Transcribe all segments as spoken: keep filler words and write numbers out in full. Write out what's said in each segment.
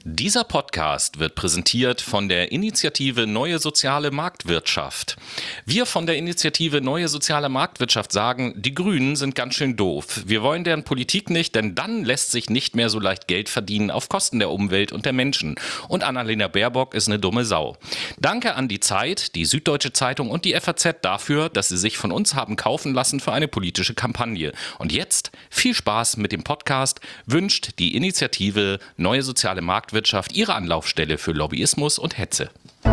Dieser Podcast wird präsentiert von der Initiative Neue Soziale Marktwirtschaft. Wir von der Initiative Neue Soziale Marktwirtschaft sagen, die Grünen sind ganz schön doof. Wir wollen deren Politik nicht, denn dann lässt sich nicht mehr so leicht Geld verdienen auf Kosten der Umwelt und der Menschen. Und Annalena Baerbock ist eine dumme Sau. Danke an die Zeit, die Süddeutsche Zeitung und die F A Z dafür, dass sie sich von uns haben kaufen lassen für eine politische Kampagne. Und jetzt viel Spaß mit dem Podcast wünscht die Initiative Neue Soziale Marktwirtschaft ihre Anlaufstelle für Lobbyismus und Hetze.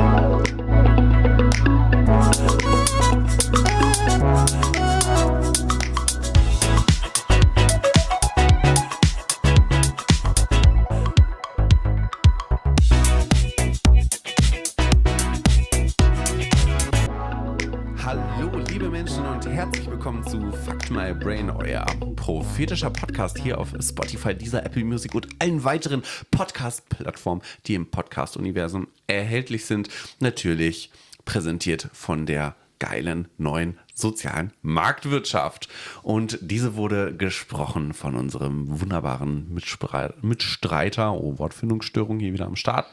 Hallo liebe Menschen und herzlich willkommen zu Fuck My Brain, euer prophetischer Podcast hier auf Spotify, Deezer, Apple Music und allen weiteren Podcast-Plattformen, die im Podcast-Universum erhältlich sind. Natürlich präsentiert von der geilen neuen sozialen Marktwirtschaft. Und diese wurde gesprochen von unserem wunderbaren Mitspre- Mitstreiter, oh, Wortfindungsstörung hier wieder am Start,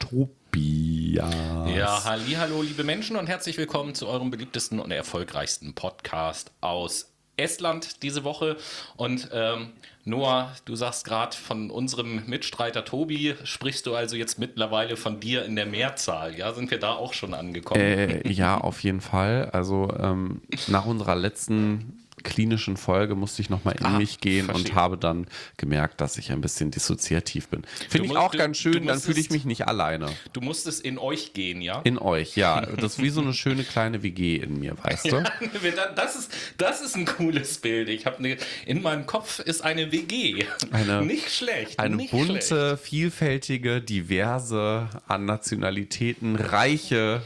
Tobias. Ja, hallihallo, liebe Menschen und herzlich willkommen zu eurem beliebtesten und erfolgreichsten Podcast aus Estland diese Woche. Und ähm, Noah, du sagst gerade von unserem Mitstreiter Tobi, sprichst du also jetzt mittlerweile von dir in der Mehrzahl, ja? Sind wir da auch schon angekommen? Äh, ja, auf jeden Fall. Also ähm, nach unserer letzten klinischen Folge musste ich nochmal in Ah, mich gehen verstehe. und habe dann gemerkt, dass ich ein bisschen dissoziativ bin. Finde ich musst- auch du- ganz du schön, dann musstest- fühle ich mich nicht alleine. Du musstest in euch gehen, ja? In euch, ja. Das ist wie so eine schöne kleine W G in mir, weißt du? Das ist, das ist ein cooles Bild. Ich habe eine, in meinem Kopf ist eine W G. Eine- nicht schlecht. Eine nicht bunte, schlecht. vielfältige, diverse, an Nationalitäten reiche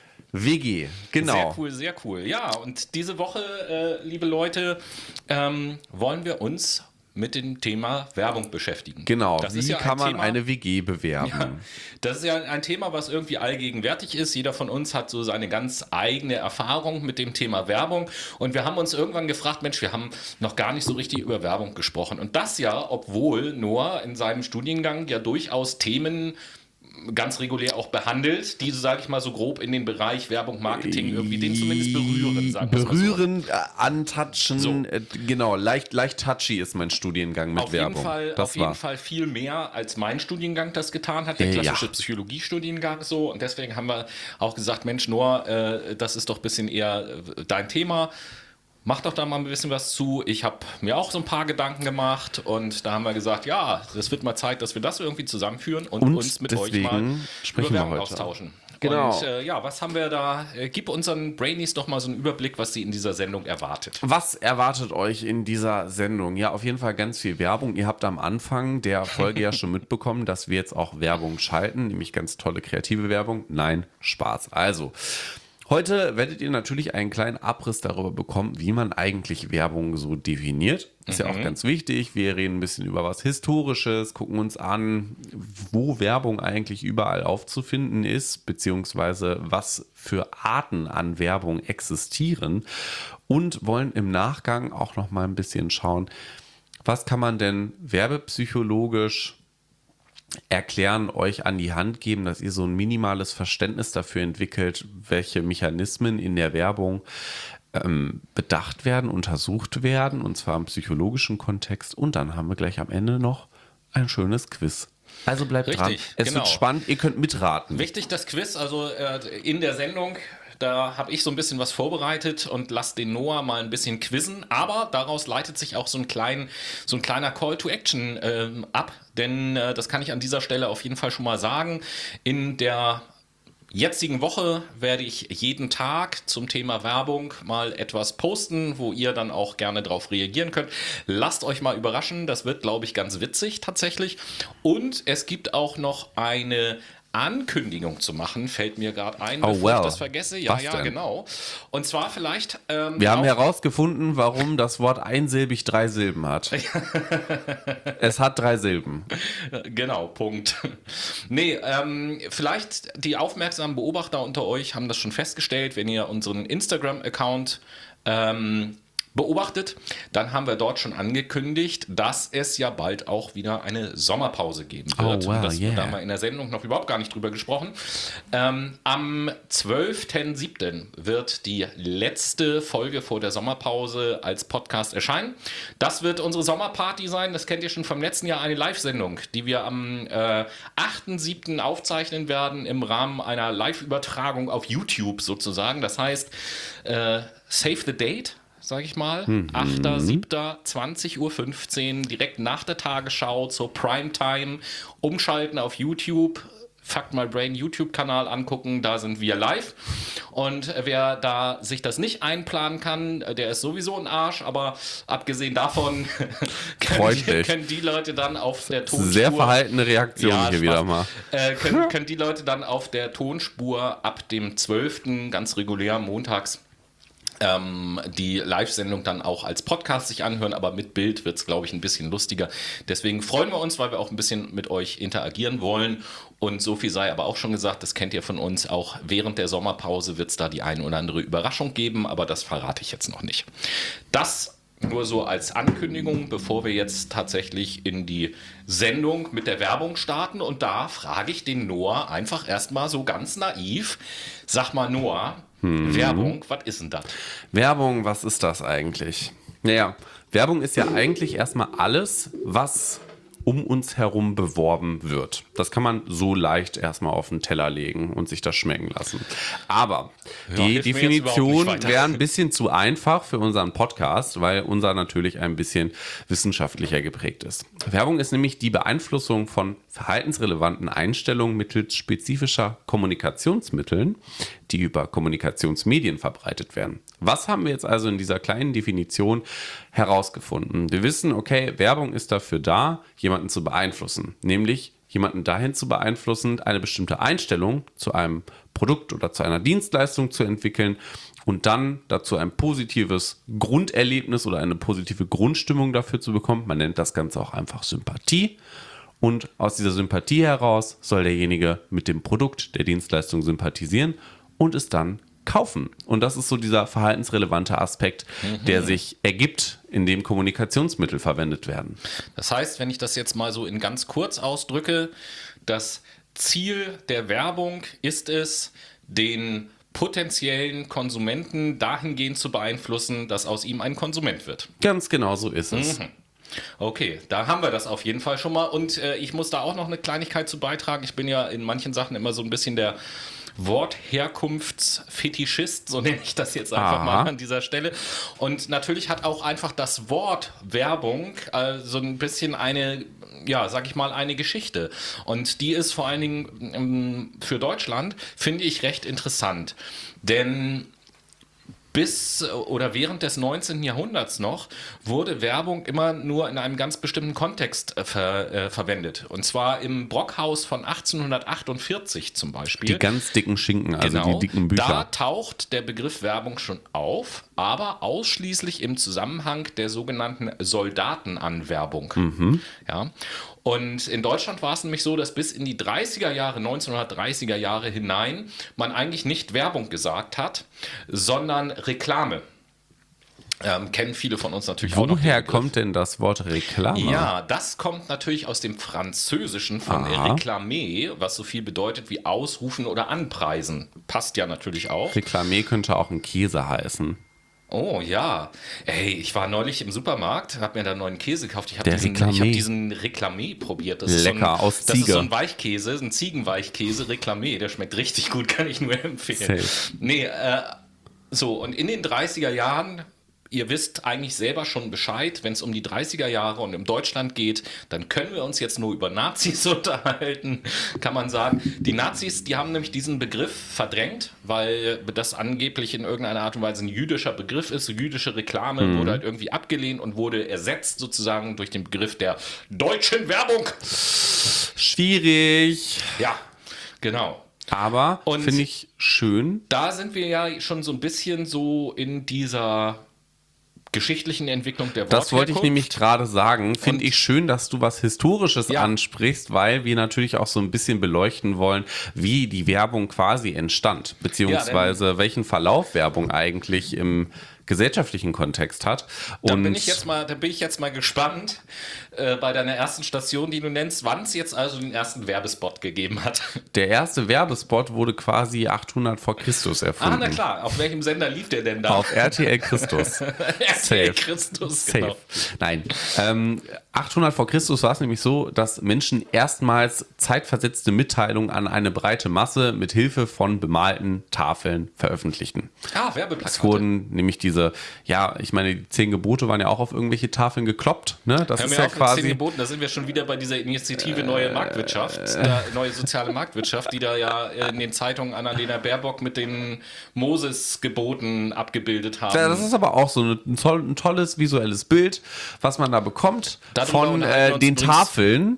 W G. Genau. Sehr cool, sehr cool. Ja, und diese Woche, äh, liebe Leute, ähm, wollen wir uns mit dem Thema Werbung beschäftigen. Genau. Das Wie ist ja kann ein man Thema, eine W G bewerben? Ja, das ist ja ein Thema, was irgendwie allgegenwärtig ist. Jeder von uns hat so seine ganz eigene Erfahrung mit dem Thema Werbung. Und wir haben uns irgendwann gefragt, Mensch, wir haben noch gar nicht so richtig über Werbung gesprochen. Und das ja, obwohl Noah in seinem Studiengang ja durchaus Themen ganz regulär auch behandelt, die, sage ich mal, so grob in den Bereich Werbung, Marketing irgendwie den zumindest berühren. Sagen wir's mal so. Berühren, äh, antatschen, So. äh, genau, leicht, leicht touchy ist mein Studiengang mit Auf Werbung. jeden Fall, das auf jeden war. Fall viel mehr, als mein Studiengang das getan hat, der Äh, klassische ja. Psychologiestudiengang so. Und deswegen haben wir auch gesagt, Mensch, Noah, äh, das ist doch ein bisschen eher äh, dein Thema. Mach doch da mal ein bisschen was zu. Ich habe mir auch so ein paar Gedanken gemacht und da haben wir gesagt, ja, es wird mal Zeit, dass wir das irgendwie zusammenführen und, Und uns mit euch deswegen mal sprechen über wir Werbung heute. austauschen. Genau. Und äh, ja, was haben wir da? Äh, gib unseren Brainies doch mal so einen Überblick, was sie in dieser Sendung erwartet. Was erwartet euch in dieser Sendung? Ja, auf jeden Fall ganz viel Werbung. Ihr habt am Anfang der Folge ja schon mitbekommen, dass wir jetzt auch Werbung schalten, nämlich ganz tolle kreative Werbung. Nein, Spaß. Also, heute werdet ihr natürlich einen kleinen Abriss darüber bekommen, wie man eigentlich Werbung so definiert. Ist ja auch ganz wichtig. Wir reden ein bisschen über was Historisches, gucken uns an, wo Werbung eigentlich überall aufzufinden ist, beziehungsweise was für Arten an Werbung existieren und wollen im Nachgang auch noch mal ein bisschen schauen, was kann man denn werbepsychologisch erklären, euch an die Hand geben, dass ihr so ein minimales Verständnis dafür entwickelt, welche Mechanismen in der Werbung ähm, bedacht werden, untersucht werden, und zwar im psychologischen Kontext. Und dann haben wir gleich am Ende noch ein schönes Quiz. Also bleibt Richtig, dran. Es genau. wird spannend, ihr könnt mitraten. Wichtig, das Quiz, also äh, in der Sendung, da habe ich so ein bisschen was vorbereitet und lasse den Noah mal ein bisschen quizzen, aber daraus leitet sich auch so ein, klein, so ein kleiner Call to Action ähm, ab, denn äh, das kann ich an dieser Stelle auf jeden Fall schon mal sagen. In der jetzigen Woche werde ich jeden Tag zum Thema Werbung mal etwas posten, wo ihr dann auch gerne drauf reagieren könnt. Lasst euch mal überraschen, das wird, glaube ich, ganz witzig tatsächlich. Und es gibt auch noch eine Ankündigung zu machen, fällt mir gerade ein, Oh, bevor well. ich das vergesse. Ja, Was ja, denn? genau. Und zwar vielleicht... Ähm, Wir haben auch- herausgefunden, warum das Wort einsilbig drei Silben hat. Es hat drei Silben. Genau, Punkt. Nee, ähm, vielleicht die aufmerksamen Beobachter unter euch haben das schon festgestellt, wenn ihr unseren Instagram-Account ähm, beobachtet, dann haben wir dort schon angekündigt, dass es ja bald auch wieder eine Sommerpause geben wird. Oh, wow, das yeah. Da haben wir in der Sendung noch überhaupt gar nicht drüber gesprochen. Ähm, am zwölften siebten wird die letzte Folge vor der Sommerpause als Podcast erscheinen. Das wird unsere Sommerparty sein. Das kennt ihr schon vom letzten Jahr, eine Live-Sendung, die wir am äh, achten siebten aufzeichnen werden im Rahmen einer Live-Übertragung auf YouTube sozusagen. Das heißt, äh, save the date, sage ich mal. Mhm. achter siebter zwanzig Uhr fünfzehn, direkt nach der Tagesschau zur Primetime, umschalten auf YouTube. Fuck My Brain YouTube-Kanal angucken, da sind wir live. Und wer da sich das nicht einplanen kann, der ist sowieso ein Arsch, aber abgesehen davon können, die, können die Leute dann auf der Tonspur... Sehr verhaltene Reaktion ja, hier Spaß, wieder mal. Äh, können, können die Leute dann auf der Tonspur ab dem zwölften ganz regulär montags Ähm, die Live-Sendung dann auch als Podcast sich anhören, aber mit Bild wird es, glaube ich, ein bisschen lustiger. Deswegen freuen wir uns, weil wir auch ein bisschen mit euch interagieren wollen. Und so viel sei aber auch schon gesagt, das kennt ihr von uns, auch während der Sommerpause wird es da die eine oder andere Überraschung geben, aber das verrate ich jetzt noch nicht. Das nur so als Ankündigung, bevor wir jetzt tatsächlich in die Sendung mit der Werbung starten. Und da frage ich den Noah einfach erstmal so ganz naiv. Sag mal, Noah, hm. Werbung, was ist denn das? Werbung, was ist das eigentlich? Naja, Werbung ist ja eigentlich erstmal alles, was um uns herum beworben wird. Das kann man so leicht erstmal auf den Teller legen und sich das schmecken lassen. Aber ja, die Definition wäre ein bisschen zu einfach für unseren Podcast, weil unser natürlich ein bisschen wissenschaftlicher geprägt ist. Werbung ist nämlich die Beeinflussung von verhaltensrelevanten Einstellungen mittels spezifischer Kommunikationsmitteln, die über Kommunikationsmedien verbreitet werden. Was haben wir jetzt also in dieser kleinen Definition herausgefunden? Wir wissen, okay, Werbung ist dafür da, jemanden zu beeinflussen, nämlich jemanden dahin zu beeinflussen, eine bestimmte Einstellung zu einem Produkt oder zu einer Dienstleistung zu entwickeln und dann dazu ein positives Grunderlebnis oder eine positive Grundstimmung dafür zu bekommen. Man nennt das Ganze auch einfach Sympathie. Und aus dieser Sympathie heraus soll derjenige mit dem Produkt der Dienstleistung sympathisieren und es dann kaufen. Und das ist so dieser verhaltensrelevante Aspekt, mhm. der sich ergibt, indem Kommunikationsmittel verwendet werden. Das heißt, wenn ich das jetzt mal so in ganz kurz ausdrücke, das Ziel der Werbung ist es, den potenziellen Konsumenten dahingehend zu beeinflussen, dass aus ihm ein Konsument wird. Ganz genau so ist es. Mhm. Okay, da haben wir das auf jeden Fall schon mal. Und äh, ich muss da auch noch eine Kleinigkeit zu beitragen. Ich bin ja in manchen Sachen immer so ein bisschen der Wortherkunftsfetischist, so nenne ich das jetzt einfach Aha. mal an dieser Stelle. Und natürlich hat auch einfach das Wort Werbung äh, so ein bisschen eine, ja, sag ich mal, eine Geschichte. Und die ist vor allen Dingen ähm, für Deutschland, finde ich, recht interessant. Denn bis oder während des neunzehnten Jahrhunderts noch wurde Werbung immer nur in einem ganz bestimmten Kontext äh, ver, äh, verwendet. Und zwar im Brockhaus von achtzehnhundertachtundvierzig zum Beispiel. Die ganz dicken Schinken, also genau, die dicken Bücher. Da taucht der Begriff Werbung schon auf, aber ausschließlich im Zusammenhang der sogenannten Soldatenanwerbung. Mhm. Ja. Und in Deutschland war es nämlich so, dass bis in die dreißiger Jahre, neunzehnhundertdreißiger Jahre hinein, man eigentlich nicht Werbung gesagt hat, sondern Reklame. Ähm, kennen viele von uns natürlich Woher auch noch. Woher kommt denn das Wort Reklame? Ja, das kommt natürlich aus dem Französischen von Réclamer, was so viel bedeutet wie ausrufen oder anpreisen. Passt ja natürlich auch. Réclamer könnte auch ein Käse heißen. Oh ja, ey, ich war neulich im Supermarkt, habe mir da einen neuen Käse gekauft. Ich habe diesen, hab diesen Réclamé probiert. Das Lecker, ist so ein, aus Ziege. Das ist so ein Weichkäse, ein Ziegenweichkäse, Réclamé. Der schmeckt richtig gut, kann ich nur empfehlen. Safe. Nee, äh, so, und in den dreißiger Jahren, ihr wisst eigentlich selber schon Bescheid, wenn es um die dreißiger Jahre und um Deutschland geht, dann können wir uns jetzt nur über Nazis unterhalten, kann man sagen. Die Nazis, die haben nämlich diesen Begriff verdrängt, weil das angeblich in irgendeiner Art und Weise ein jüdischer Begriff ist. Jüdische Reklame mhm. wurde halt irgendwie abgelehnt und wurde ersetzt sozusagen durch den Begriff der deutschen Werbung. Schwierig. Ja, genau. Aber finde ich schön. Da sind wir ja schon so ein bisschen so in dieser geschichtlichen Entwicklung der Wortherkunft. Das wollte ich nämlich gerade sagen. Finde ich schön, dass du was Historisches ja. ansprichst, weil wir natürlich auch so ein bisschen beleuchten wollen, wie die Werbung quasi entstand, beziehungsweise ja, welchen Verlauf Werbung eigentlich im gesellschaftlichen Kontext hat. Da Und bin ich jetzt mal, da bin ich jetzt mal gespannt äh, bei deiner ersten Station, die du nennst, wann es jetzt also den ersten Werbespot gegeben hat. der erste Werbespot wurde quasi achthundert vor Christus erfunden. Ah, na klar. Auf welchem Sender lief der denn da? Auf R T L Christus. R T L Safe. Christus, Safe. genau. Nein. Ähm, achthundert vor Christus war es nämlich so, dass Menschen erstmals zeitversetzte Mitteilungen an eine breite Masse mit Hilfe von bemalten Tafeln veröffentlichten. Ah, Werbeplakate. Es wurden nämlich diese, ja, ich meine, die zehn Gebote waren ja auch auf irgendwelche Tafeln gekloppt. Ne? Das Hör ist mir ja auf mit quasi. zehn Geboten, da sind wir schon wieder bei dieser Initiative Neue Marktwirtschaft, da, neue soziale Marktwirtschaft, die da ja in den Zeitungen Annalena Baerbock mit den Moses-Geboten abgebildet haben. Ja, das ist aber auch so ein, toll, ein tolles visuelles Bild, was man da bekommt Darüber von unterhalten wir äh, uns den übrigens- Tafeln.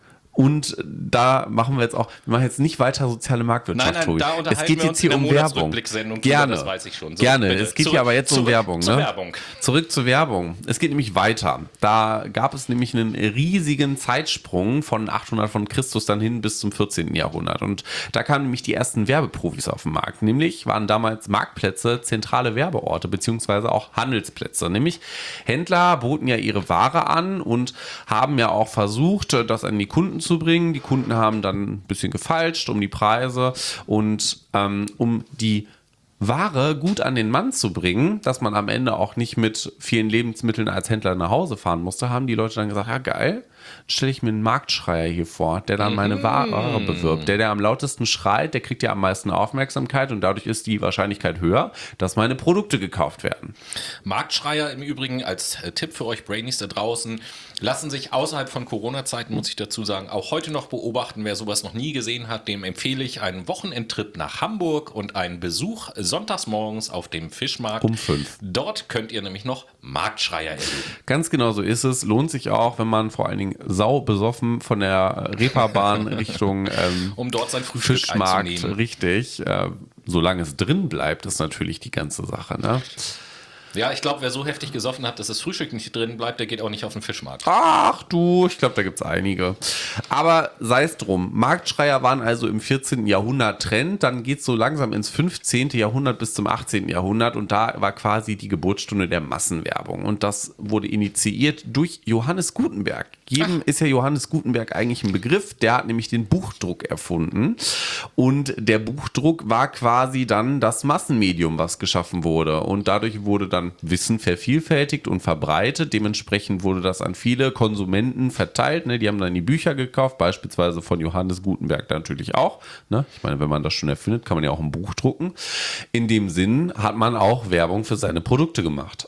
Und da machen wir jetzt auch, wir machen jetzt nicht weiter soziale Marktwirtschaft, Nein, nein, Tobi. da Es unterhalten geht wir jetzt uns hier in um der Werbung. Monatsrückblicksendung drüber, Gerne, das weiß ich schon. So, gerne. bitte. Es geht Zurück- hier aber jetzt um zurück Werbung. zur Ne? Werbung. Zurück zur Werbung. Es geht nämlich weiter. Da gab es nämlich einen riesigen Zeitsprung von achthundert von Christus dann hin bis zum vierzehnten Jahrhundert. Und da kamen nämlich die ersten Werbeprofis auf den Markt. Nämlich waren damals Marktplätze zentrale Werbeorte, beziehungsweise auch Handelsplätze. Nämlich Händler boten ja ihre Ware an und haben ja auch versucht, das an die Kunden zu bringen. Die Kunden haben dann ein bisschen gefeilscht um die Preise und ähm, um die Ware gut an den Mann zu bringen, dass man am Ende auch nicht mit vielen Lebensmitteln als Händler nach Hause fahren musste, haben die Leute dann gesagt, ja geil, stelle ich mir einen Marktschreier hier vor, der dann meine Ware bewirbt. Der, der am lautesten schreit, der kriegt ja am meisten Aufmerksamkeit und dadurch ist die Wahrscheinlichkeit höher, dass meine Produkte gekauft werden. Marktschreier im Übrigen als äh, Tipp für euch Brainies da draußen, lassen sich außerhalb von Corona-Zeiten, muss ich dazu sagen, auch heute noch beobachten. Wer sowas noch nie gesehen hat, dem empfehle ich einen Wochenendtrip nach Hamburg und einen Besuch sonntags morgens auf dem Fischmarkt. Um fünf. Dort könnt ihr nämlich noch Marktschreier erleben. Ganz genau so ist es. Lohnt sich auch, wenn man vor allen Dingen sau besoffen von der Reeperbahn Richtung ähm, Um dort sein Frühstück Fischmarkt, einzunehmen. richtig. Äh, solange es drin bleibt, ist natürlich die ganze Sache. Ne? Ja, ich glaube, wer so heftig gesoffen hat, dass das Frühstück nicht drin bleibt, der geht auch nicht auf den Fischmarkt. Ach du, ich glaube, da gibt es einige. Aber sei es drum. Marktschreier waren also im vierzehnten Jahrhundert Trend. Dann geht es so langsam ins fünfzehnten Jahrhundert bis zum achtzehnten Jahrhundert. Und da war quasi die Geburtsstunde der Massenwerbung. Und das wurde initiiert durch Johannes Gutenberg. Jedem Ach. ist ja Johannes Gutenberg eigentlich ein Begriff. Der hat nämlich den Buchdruck erfunden. Und der Buchdruck war quasi dann das Massenmedium, was geschaffen wurde. Und dadurch wurde dann Wissen vervielfältigt und verbreitet. Dementsprechend wurde das an viele Konsumenten verteilt. Ne? Die haben dann die Bücher gekauft, beispielsweise von Johannes Gutenberg natürlich auch. Ne? Ich meine, wenn man das schon erfindet, kann man ja auch ein Buch drucken. In dem Sinn hat man auch Werbung für seine Produkte gemacht.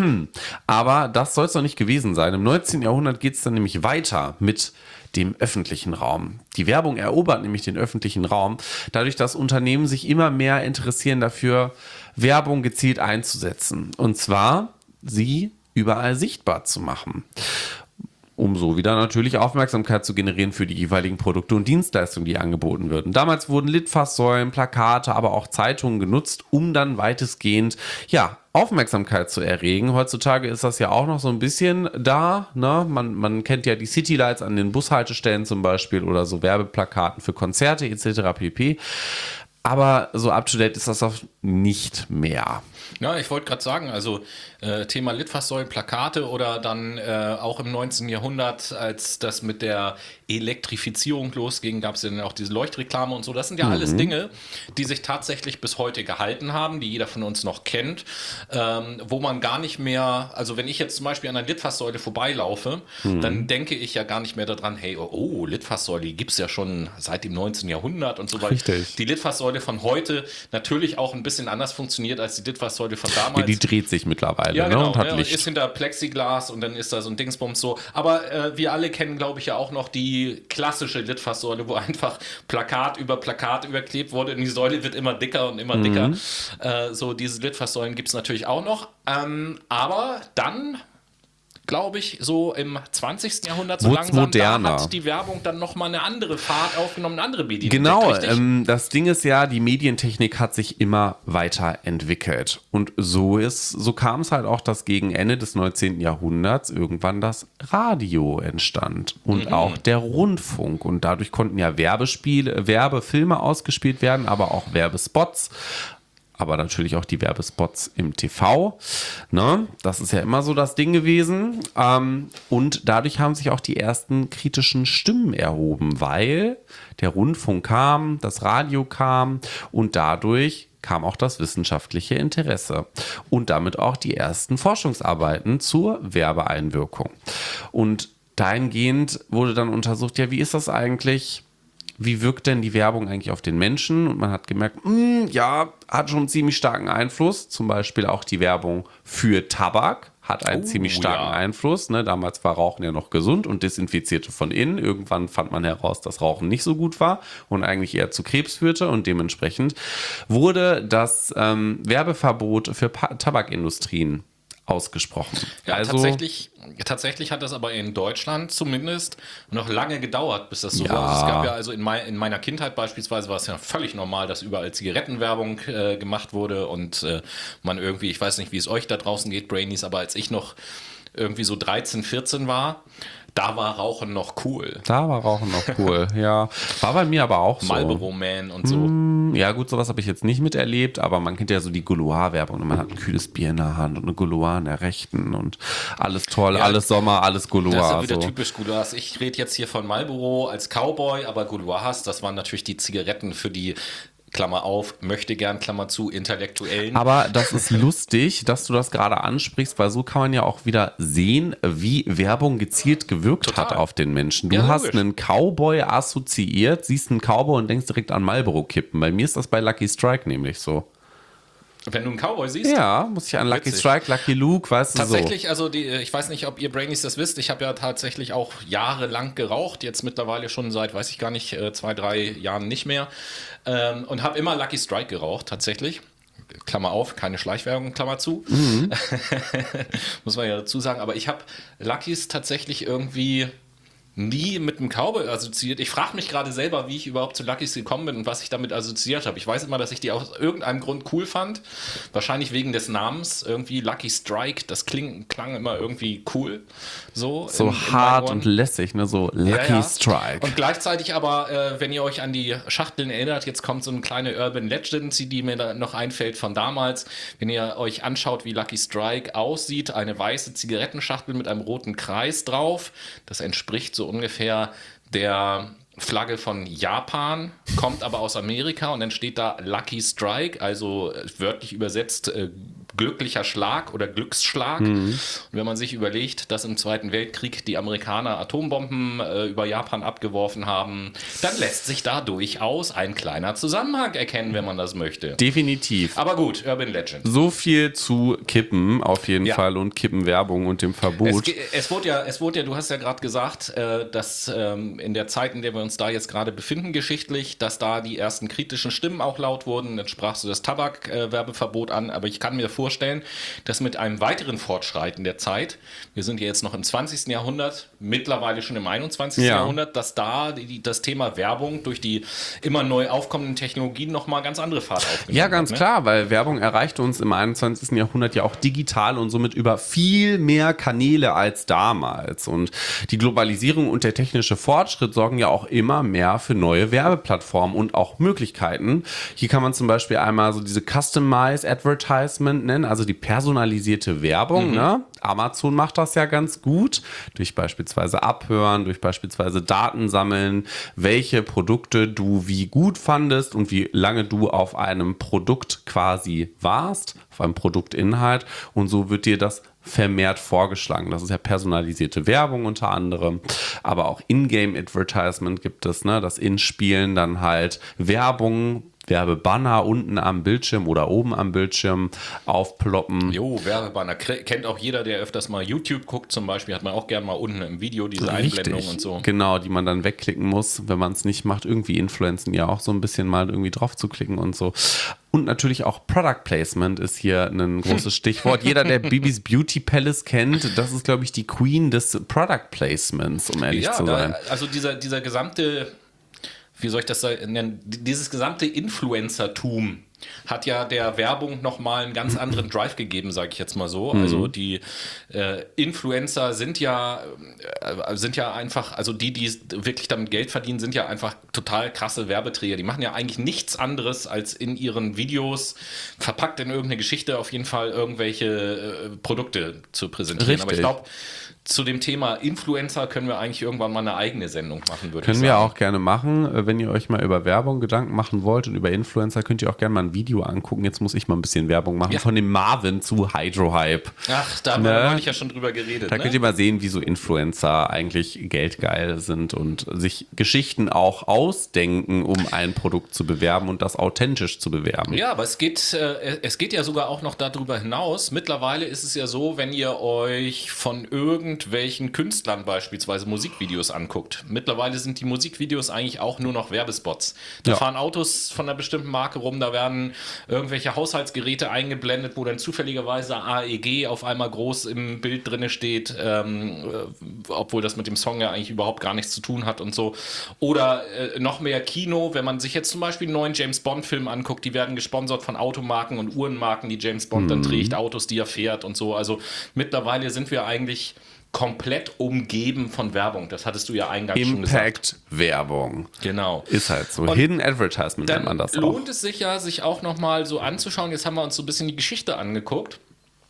Aber das soll es noch nicht gewesen sein. Im neunzehnten Jahrhundert geht es dann nämlich weiter mit dem öffentlichen Raum. Die Werbung erobert nämlich den öffentlichen Raum, dadurch, dass Unternehmen sich immer mehr interessieren dafür, Werbung gezielt einzusetzen. Und zwar, sie überall sichtbar zu machen. Um so wieder natürlich Aufmerksamkeit zu generieren für die jeweiligen Produkte und Dienstleistungen, die angeboten würden. Damals wurden Litfaßsäulen, Plakate, aber auch Zeitungen genutzt, um dann weitestgehend, ja, Aufmerksamkeit zu erregen. Heutzutage ist das ja auch noch so ein bisschen da. Ne? Man, man kennt ja die Citylights an den Bushaltestellen zum Beispiel oder so Werbeplakaten für Konzerte et cetera pp. Aber so up-to-date ist das auch nicht mehr. Ja, ich wollte gerade sagen, also äh, Thema Litfaßsäulen, Plakate oder dann äh, auch im neunzehnten Jahrhundert, als das mit der Elektrifizierung losging, gab es ja dann auch diese Leuchtreklame und so. Das sind ja mhm. alles Dinge, die sich tatsächlich bis heute gehalten haben, die jeder von uns noch kennt, ähm, wo man gar nicht mehr, also wenn ich jetzt zum Beispiel an einer Litfaßsäule vorbeilaufe, mhm. dann denke ich ja gar nicht mehr daran, hey, oh, oh Litfaßsäule, die gibt es ja schon seit dem neunzehnten Jahrhundert und so weiter. Richtig. Die Litfaßsäule von heute natürlich auch ein bisschen anders funktioniert als die Litfaßsäule von damals. Die, die dreht sich mittlerweile, ja, genau, ne? Und hat ja, Licht. Ist hinter Plexiglas und dann ist da so ein Dingsbums so. Aber äh, wir alle kennen, glaube ich, ja auch noch die klassische Litfaßsäule, wo einfach Plakat über Plakat überklebt wurde und die Säule wird immer dicker und immer mhm. dicker. Äh, so diese Litfaßsäulen gibt es natürlich auch noch. Ähm, aber dann, glaube ich, so im zwanzigsten Jahrhundert so Wurde's langsam, moderner. da hat die Werbung dann nochmal eine andere Fahrt aufgenommen, eine andere Medien. Genau, ähm, das Ding ist ja, die Medientechnik hat sich immer weiterentwickelt. Und so ist, so kam es halt auch, dass gegen Ende des neunzehnten Jahrhunderts irgendwann das Radio entstand und mhm. auch der Rundfunk. Und dadurch konnten ja Werbespiele, Werbefilme ausgespielt werden, aber auch Werbespots. aber natürlich auch die Werbespots im T V. Ne? Das ist ja immer so das Ding gewesen. Ähm, und dadurch haben sich auch die ersten kritischen Stimmen erhoben, weil der Rundfunk kam, das Radio kam und dadurch kam auch das wissenschaftliche Interesse und damit auch die ersten Forschungsarbeiten zur Werbeeinwirkung. Und dahingehend wurde dann untersucht, ja, wie ist das eigentlich? Wie wirkt denn die Werbung eigentlich auf den Menschen? Und man hat gemerkt, mh, ja, hat schon einen ziemlich starken Einfluss. Zum Beispiel auch die Werbung für Tabak hat einen Oh, ziemlich starken ja. Einfluss. Ne? Damals war Rauchen ja noch gesund und desinfizierte von innen. Irgendwann fand man heraus, dass Rauchen nicht so gut war und eigentlich eher zu Krebs führte. Und dementsprechend wurde das ähm, Werbeverbot für pa- Tabakindustrien ausgesprochen. Ja, also, tatsächlich, tatsächlich hat das aber in Deutschland zumindest noch lange gedauert, bis das so Ja. war. Es gab ja also in, mei in meiner Kindheit beispielsweise war es ja völlig normal, dass überall Zigarettenwerbung äh, gemacht wurde und äh, man irgendwie, ich weiß nicht, wie es euch da draußen geht, Brainies, aber als ich noch irgendwie so dreizehn, vierzehn war, da war Rauchen noch cool. Da war Rauchen noch cool, ja. War bei mir aber auch so. Marlboro Man und so. Ja gut, sowas habe ich jetzt nicht miterlebt, aber man kennt ja so die Gouloir-Werbung. Man hat ein kühles Bier in der Hand und eine Gouloir in der rechten und alles toll, Ja, alles Sommer, alles Gouloir. Das ist ja wieder so. typisch Gouloirs. Ich rede jetzt hier von Marlboro als Cowboy, aber Gouloirs, das waren natürlich die Zigaretten für die, Klammer auf, möchte gern, Klammer zu, Intellektuellen. Aber das ist lustig, dass du das gerade ansprichst, weil so kann man ja auch wieder sehen, wie Werbung gezielt gewirkt Total. hat auf den Menschen. Du Ja, hast logisch. einen Cowboy assoziiert, siehst einen Cowboy und denkst direkt an Marlboro-Kippen. Bei mir ist das bei Lucky Strike nämlich so. Wenn du einen Cowboy siehst. Ja, muss ich an Lucky Witzig. Strike, Lucky Luke, weißt du so. Tatsächlich, also die, ich weiß nicht, ob ihr Brainies das wisst, ich habe ja tatsächlich auch jahrelang geraucht, jetzt mittlerweile schon seit, weiß ich gar nicht, äh, zwei, drei Jahren nicht mehr ähm, und habe immer Lucky Strike geraucht, tatsächlich. Klammer auf, keine Schleichwerbung, Klammer zu. Mhm. Muss man ja dazu sagen, aber ich habe Luckys tatsächlich irgendwie nie mit einem Cowboy assoziiert. Ich frage mich gerade selber, wie ich überhaupt zu Luckys gekommen bin und was ich damit assoziiert habe. Ich weiß immer, dass ich die aus irgendeinem Grund cool fand. Wahrscheinlich wegen des Namens. Irgendwie Lucky Strike. Das kling, klang immer irgendwie cool. So, So in- in hart meinen und Ohren. lässig, ne? So Lucky Ja, ja. Strike. Und gleichzeitig aber, äh, wenn ihr euch an die Schachteln erinnert, jetzt kommt so eine kleine Urban Legend, die mir da noch einfällt von damals. Wenn ihr euch anschaut, wie Lucky Strike aussieht, eine weiße Zigarettenschachtel mit einem roten Kreis drauf. Das entspricht so ungefähr der Flagge von Japan, kommt aber aus Amerika und dann steht da Lucky Strike, also äh, wörtlich übersetzt äh, glücklicher Schlag oder Glücksschlag. Und wenn man sich überlegt, dass im Zweiten Weltkrieg die Amerikaner Atombomben äh, über Japan abgeworfen haben, dann lässt sich da durchaus ein kleiner Zusammenhang erkennen, wenn man das möchte. Definitiv. Aber gut, Urban Legend. So viel zu Kippen auf jeden Ja. Fall und Kippenwerbung und dem Es, Verbot. ge- es wurde ja, es wurde ja, du hast ja gerade gesagt, äh, dass ähm, in der Zeit, in der wir uns da jetzt gerade befinden, geschichtlich, dass da die ersten kritischen Stimmen auch laut wurden. Dann sprachst du das Tabakwerbeverbot an, aber ich kann mir vorstellen, dass mit einem weiteren Fortschreiten der Zeit, wir sind ja jetzt noch im zwanzigsten Jahrhundert, mittlerweile schon im einundzwanzigsten Ja. Jahrhundert, dass da die, das Thema Werbung durch die immer neu aufkommenden Technologien nochmal ganz andere Fahrt aufgenommen Ja, ganz hat, ne? klar, weil Werbung erreichte uns im einundzwanzigsten Jahrhundert ja auch digital und somit über viel mehr Kanäle als damals. Und die Globalisierung und der technische Fortschritt sorgen ja auch immer mehr für neue Werbeplattformen und auch Möglichkeiten. Hier kann man zum Beispiel einmal so diese Customized Advertisement nennen, also die personalisierte Werbung. Mhm. Ne? Amazon macht das ja ganz gut, durch beispielsweise Abhören, durch beispielsweise Daten sammeln, welche Produkte du wie gut fandest und wie lange du auf einem Produkt quasi warst, auf einem Produktinhalt. Und so wird dir das vermehrt vorgeschlagen. Das ist ja personalisierte Werbung unter anderem, aber auch Ingame-Advertisement gibt es, ne? Das In-Spielen dann halt Werbung, Werbebanner unten am Bildschirm oder oben am Bildschirm aufploppen. Jo, Werbebanner. Kre- Kennt auch jeder, der öfters mal YouTube guckt, zum Beispiel, hat man auch gerne mal unten im Video diese Einblendung und so. Genau, die man dann wegklicken muss, wenn man es nicht macht. Irgendwie influenzen ja auch so ein bisschen mal irgendwie drauf zu klicken und so. Und natürlich auch Product Placement ist hier ein großes Stichwort. Jeder, der Bibis Beauty Palace kennt, das ist, glaube ich, die Queen des Product Placements, um ehrlich Ja, zu da, sein. also dieser, dieser gesamte, wie soll ich das nennen, dieses gesamte Influencertum hat ja der Werbung nochmal einen ganz anderen Drive gegeben, sage ich jetzt mal so. Mhm. Also die äh, Influencer sind ja, äh, sind ja einfach, also die, die wirklich damit Geld verdienen, sind ja einfach total krasse Werbeträger. Die machen ja eigentlich nichts anderes, als in ihren Videos verpackt in irgendeine Geschichte auf jeden Fall irgendwelche äh, Produkte zu präsentieren. Richtig. Aber ich glaube, zu dem Thema Influencer können wir eigentlich irgendwann mal eine eigene Sendung machen, würde ich sagen. Können wir auch gerne machen. Wenn ihr euch mal über Werbung Gedanken machen wollt und über Influencer, könnt ihr auch gerne mal ein Video angucken. Jetzt muss ich mal ein bisschen Werbung machen. Ja. Von dem Marvin zu Hydrohype. Ach, da haben ne? wir neulich ja schon drüber geredet. Da ne? könnt ihr mal sehen, wie so Influencer eigentlich geldgeil sind und sich Geschichten auch ausdenken, um ein Produkt zu bewerben und das authentisch zu bewerben. Ja, aber es geht, äh, es geht ja sogar auch noch darüber hinaus. Mittlerweile ist es ja so, wenn ihr euch von irgendwelchen Künstlern beispielsweise Musikvideos anguckt. Mittlerweile sind die Musikvideos eigentlich auch nur noch Werbespots. Da ja. fahren Autos von einer bestimmten Marke rum, da werden irgendwelche Haushaltsgeräte eingeblendet, wo dann zufälligerweise A E G auf einmal groß im Bild drin steht, ähm, obwohl das mit dem Song ja eigentlich überhaupt gar nichts zu tun hat und so. Oder äh, noch mehr Kino, wenn man sich jetzt zum Beispiel einen neuen James-Bond-Film anguckt, die werden gesponsert von Automarken und Uhrenmarken, die James Bond mhm. dann trägt, Autos, die er fährt und so. Also mittlerweile sind wir eigentlich komplett umgeben von Werbung. Das hattest du ja eingangs schon gesagt. Impact-Werbung. Genau. Ist halt so. Und Hidden Advertisement nennt man das auch. Lohnt es sich ja, sich auch nochmal so anzuschauen. Jetzt haben wir uns so ein bisschen die Geschichte angeguckt.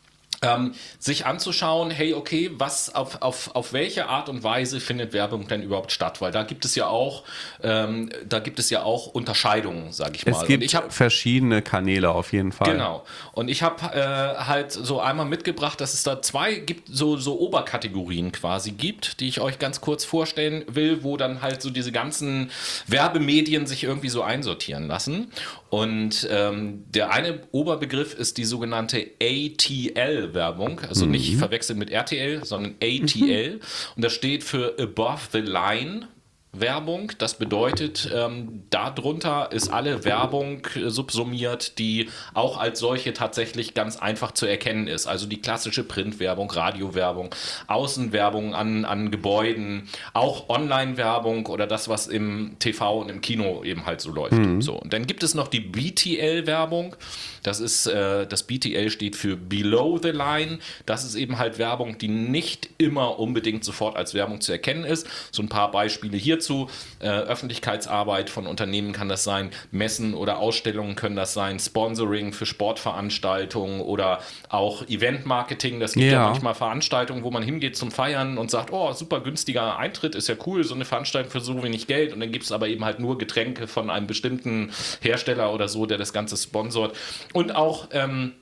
Ähm, sich anzuschauen, hey, okay, was auf, auf, auf welche Art und Weise findet Werbung denn überhaupt statt? Weil da gibt es ja auch, ähm, da gibt es ja auch Unterscheidungen, sage ich mal. Es gibt und ich hab, verschiedene Kanäle auf jeden Fall. Genau. Und ich habe äh, halt so einmal mitgebracht, dass es da zwei gibt, so, so Oberkategorien quasi gibt, die ich euch ganz kurz vorstellen will, wo dann halt so diese ganzen Werbemedien sich irgendwie so einsortieren lassen. Und ähm, der eine Oberbegriff ist die sogenannte A T L-Werbung, also mhm. nicht verwechseln mit R T L, sondern A T L. Mhm. Und das steht für Above the Line Werbung. Das bedeutet, ähm, darunter ist alle Werbung äh, subsumiert, die auch als solche tatsächlich ganz einfach zu erkennen ist. Also die klassische Printwerbung, Radiowerbung, Außenwerbung an, an Gebäuden, auch Online-Werbung oder das, was im T V und im Kino eben halt so läuft. Mhm. So. Und dann gibt es noch die B T L-Werbung. Das ist, äh, das B T L steht für Below the Line. Das ist eben halt Werbung, die nicht immer unbedingt sofort als Werbung zu erkennen ist. So ein paar Beispiele hierzu. Äh, Öffentlichkeitsarbeit von Unternehmen kann das sein, Messen oder Ausstellungen können das sein, Sponsoring für Sportveranstaltungen oder auch Eventmarketing. Das gibt ja. ja manchmal Veranstaltungen, wo man hingeht zum Feiern und sagt, oh, super günstiger Eintritt, ist ja cool, so eine Veranstaltung für so wenig Geld. Und dann gibt es aber eben halt nur Getränke von einem bestimmten Hersteller oder so, der das Ganze sponsort. Und auch ähm,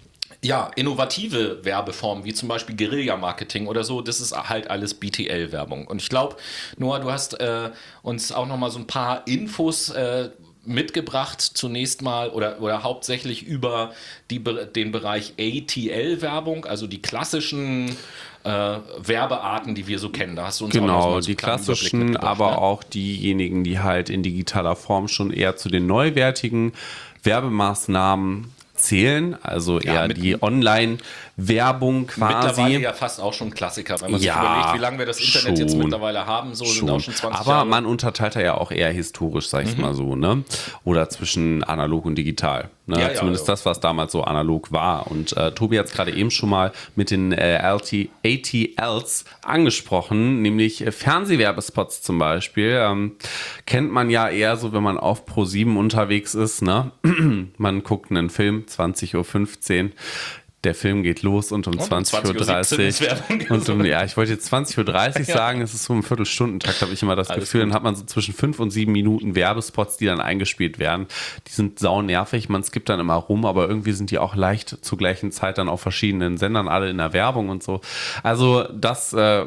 ja, innovative Werbeformen, wie zum Beispiel Guerilla-Marketing oder so, das ist halt alles B T L-Werbung. Und ich glaube, Noah, du hast äh, uns auch nochmal so ein paar Infos äh, mitgebracht, zunächst mal oder, oder hauptsächlich über die, den Bereich A T L-Werbung, also die klassischen äh, Werbearten, die wir so kennen. Da hast du uns genau, auch noch mal so die klassischen, aber ne? auch diejenigen, die halt in digitaler Form schon eher zu den neuwertigen Werbemaßnahmen zählen, also eher ja, die Online-Werbung quasi. Mittlerweile ja fast auch schon Klassiker, wenn man sich ja, überlegt, wie lange wir das Internet schon, jetzt mittlerweile haben, so schon. sind auch schon zwanzig Aber Jahre. Aber man unterteilt ja auch eher historisch, sag ich mhm. mal so, ne? Oder zwischen analog und digital. Ne? Ja, Zumindest ja, ja. das, was damals so analog war. Und äh, Tobi hat es gerade eben schon mal mit den äh, A T Ls angesprochen, nämlich äh, Fernsehwerbespots zum Beispiel. Ähm, kennt man ja eher so, wenn man auf Pro sieben unterwegs ist. Ne? Man guckt einen Film, zwanzig Uhr fünfzehn. Der Film geht los und um, und um zwanzig Uhr dreißig und um, ja, ich wollte jetzt zwanzig Uhr dreißig ja. sagen, es ist so ein Viertelstundentakt, habe ich immer das Alles Gefühl. Gut. Dann hat man so zwischen fünf und sieben Minuten Werbespots, die dann eingespielt werden. Die sind saunervig, man skippt dann immer rum, aber irgendwie sind die auch leicht zur gleichen Zeit dann auf verschiedenen Sendern, alle in der Werbung und so. Also das äh,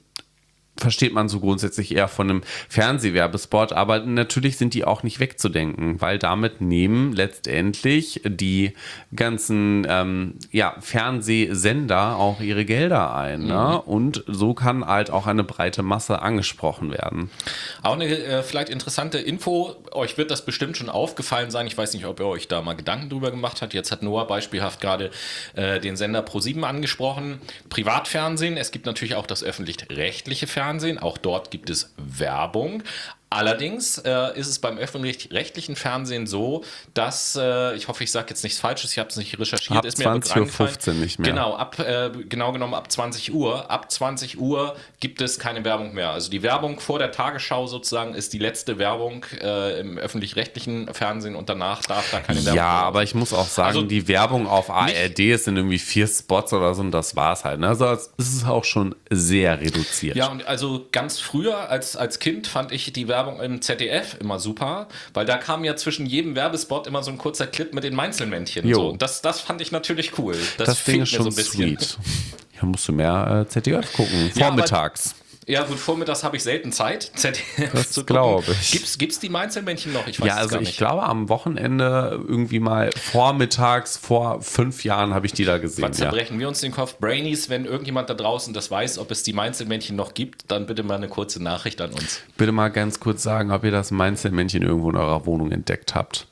versteht man so grundsätzlich eher von einem Fernsehwerbespot, aber natürlich sind die auch nicht wegzudenken, weil damit nehmen letztendlich die ganzen ähm, ja, Fernsehsender auch ihre Gelder ein. Mhm. Ne? Und so kann halt auch eine breite Masse angesprochen werden. Auch eine äh, vielleicht interessante Info, euch wird das bestimmt schon aufgefallen sein, ich weiß nicht, ob ihr euch da mal Gedanken drüber gemacht habt, jetzt hat Noah beispielhaft gerade äh, den Sender Pro sieben angesprochen, Privatfernsehen, es gibt natürlich auch das öffentlich-rechtliche Fernsehen, auch dort gibt es Werbung, Allerdings äh, ist es beim öffentlich-rechtlichen Fernsehen so, dass, äh, ich hoffe, ich sage jetzt nichts Falsches, ich habe es nicht recherchiert, Ab ist mir aber zwanzig Uhr fünfzehn nicht mehr. Genau, ab, äh, genau genommen ab zwanzig Uhr. Ab zwanzig Uhr gibt es keine Werbung mehr. Also die Werbung vor der Tagesschau sozusagen ist die letzte Werbung äh, im öffentlich-rechtlichen Fernsehen und danach darf da keine Werbung mehr. Ja, aber ich muss auch sagen, Also, die Werbung auf A R D, es sind irgendwie vier Spots oder so und das war's halt. Ne? Also es ist auch schon sehr reduziert. Ja, und also ganz früher als, als Kind fand ich die Werbung im Z D F immer super, weil da kam ja zwischen jedem Werbespot immer so ein kurzer Clip mit den Mainzelmännchen. So. Und das, das fand ich natürlich cool. Das, Das Ding ist fehlt mir schon so ein bisschen. sweet. Ja, musst du mehr äh, Z D F gucken. Ja, Vormittags. Ja, gut, vormittags habe ich selten Zeit, Z D F Das zu gucken. glaube ich. Gibt's, gibt's die Mainzelmännchen noch? Ich weiß Ja, es also gar ich nicht. glaube, am Wochenende irgendwie mal vormittags, vor fünf Jahren habe ich die da gesehen. Was Ja. zerbrechen wir uns den Kopf? Brainies, wenn irgendjemand da draußen das weiß, ob es die Mainzelmännchen noch gibt, dann bitte mal eine kurze Nachricht an uns. Bitte mal ganz kurz sagen, ob ihr das Mainzelmännchen irgendwo in eurer Wohnung entdeckt habt.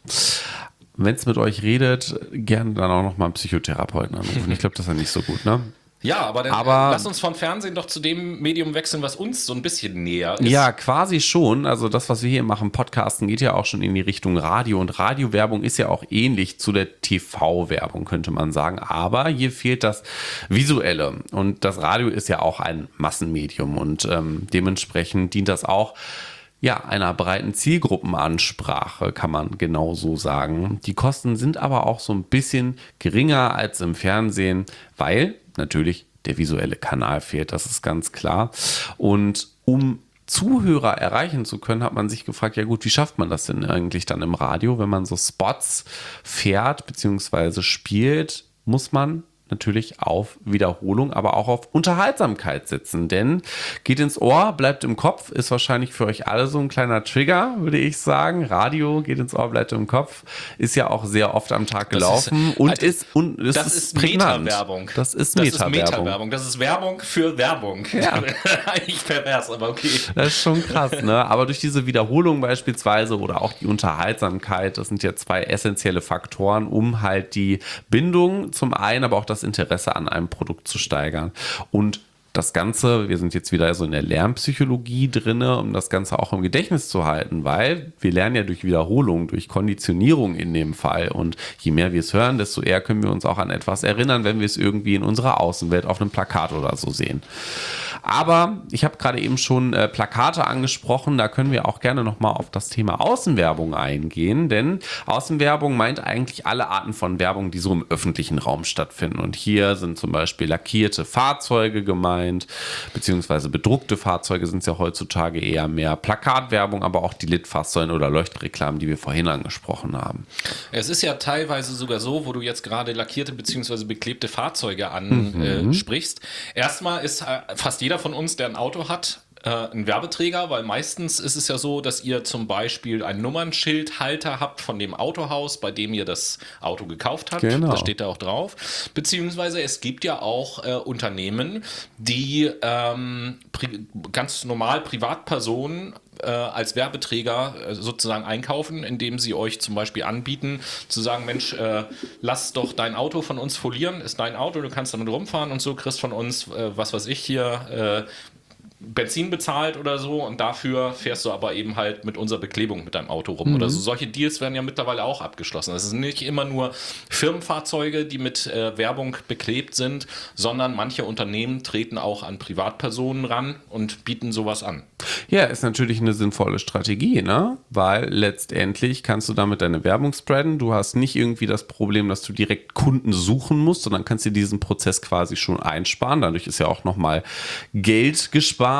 Wenn es mit euch redet, gerne dann auch noch mal einen Psychotherapeuten anrufen. Ich glaube, das ist ja nicht so gut, ne? Ja, aber dann Aber- äh, lass uns vom Fernsehen doch zu dem Medium wechseln, was uns so ein bisschen näher ist. Ja, quasi schon. Also das, was wir hier machen, Podcasten, geht ja auch schon in die Richtung Radio. Und Radiowerbung ist ja auch ähnlich zu der T V-Werbung, könnte man sagen. Aber hier fehlt das Visuelle. Und das Radio ist ja auch ein Massenmedium. Und ähm, dementsprechend dient das auch ja, einer breiten Zielgruppenansprache, kann man genauso sagen. Die Kosten sind aber auch so ein bisschen geringer als im Fernsehen, weil natürlich der visuelle Kanal fehlt, das ist ganz klar. Und um Zuhörer erreichen zu können, hat man sich gefragt, ja gut, wie schafft man das denn eigentlich dann im Radio, wenn man so Spots fährt bzw. spielt, muss man natürlich auf Wiederholung, aber auch auf Unterhaltsamkeit setzen, denn geht ins Ohr, bleibt im Kopf, ist wahrscheinlich für euch alle so ein kleiner Trigger, würde ich sagen. Radio geht ins Ohr, bleibt im Kopf, ist ja auch sehr oft am Tag gelaufen ist- und Alter, ist und es Das ist, ist prägnant. Meta-Werbung. Das ist Das ist Meta-Werbung. Meta-Werbung. Das ist Werbung für Werbung. Ja. Eigentlich pervers, aber okay. Das ist schon krass, ne? Aber durch diese Wiederholung beispielsweise oder auch die Unterhaltsamkeit, das sind ja zwei essentielle Faktoren, um halt die Bindung zum einen, aber auch das Interesse an einem Produkt zu steigern. Und das Ganze, wir sind jetzt wieder so in der Lernpsychologie drin, um das Ganze auch im Gedächtnis zu halten, weil wir lernen ja durch Wiederholung, durch Konditionierung in dem Fall. Und je mehr wir es hören, desto eher können wir uns auch an etwas erinnern, wenn wir es irgendwie in unserer Außenwelt auf einem Plakat oder so sehen. Aber ich habe gerade eben schon äh, Plakate angesprochen, da können wir auch gerne nochmal auf das Thema Außenwerbung eingehen, denn Außenwerbung meint eigentlich alle Arten von Werbung, die so im öffentlichen Raum stattfinden. Und hier sind zum Beispiel lackierte Fahrzeuge gemeint, beziehungsweise bedruckte Fahrzeuge sind es ja heutzutage eher mehr, Plakatwerbung, aber auch die Litfaßsäulen oder Leuchtreklamen, die wir vorhin angesprochen haben. Es ist ja teilweise sogar so, wo du jetzt gerade lackierte bzw. beklebte Fahrzeuge ansprichst. Mhm. Erstmal ist äh, fast jeder von uns, der ein Auto hat, äh, ein Werbeträger, weil meistens ist es ja so, dass ihr zum Beispiel einen Nummernschildhalter habt von dem Autohaus, bei dem ihr das Auto gekauft habt. Genau. Das steht da auch drauf. Beziehungsweise es gibt ja auch äh, Unternehmen, die ähm, pri- ganz normal Privatpersonen äh, als Werbeträger äh, sozusagen einkaufen, indem sie euch zum Beispiel anbieten, zu sagen, Mensch, äh, lass doch dein Auto von uns folieren, ist dein Auto, du kannst damit rumfahren und so, kriegst von uns, äh, was weiß ich hier, äh, Benzin bezahlt oder so und dafür fährst du aber eben halt mit unserer Beklebung mit deinem Auto rum mhm. oder so. Solche Deals werden ja mittlerweile auch abgeschlossen. Es sind nicht immer nur Firmenfahrzeuge, die mit äh, Werbung beklebt sind, sondern manche Unternehmen treten auch an Privatpersonen ran und bieten sowas an. Ja, ist natürlich eine sinnvolle Strategie, ne? Weil letztendlich kannst du damit deine Werbung spreaden. Du hast nicht irgendwie das Problem, dass du direkt Kunden suchen musst, sondern kannst dir diesen Prozess quasi schon einsparen. Dadurch ist ja auch nochmal Geld gespart.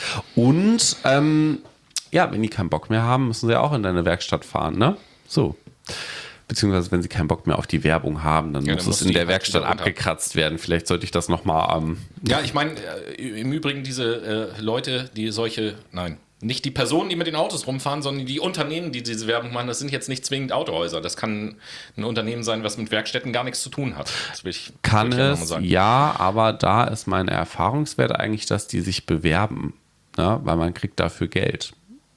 Und ähm, ja, wenn die keinen Bock mehr haben, müssen sie ja auch in deine Werkstatt fahren, ne? So. Beziehungsweise, wenn sie keinen Bock mehr auf die Werbung haben, dann ja, muss dann es muss in der halt Werkstatt abgekratzt werden. Vielleicht sollte ich das nochmal... Ähm ja, ich meine, äh, im Übrigen diese äh, Leute, die solche... Nein. Nicht die Personen, die mit den Autos rumfahren, sondern die Unternehmen, die diese Werbung machen, das sind jetzt nicht zwingend Autohäuser. Das kann ein Unternehmen sein, was mit Werkstätten gar nichts zu tun hat. Das will ich, kann will ich es, ja, aber da ist mein Erfahrungswert eigentlich, dass die sich bewerben, ne? Weil man kriegt dafür Geld.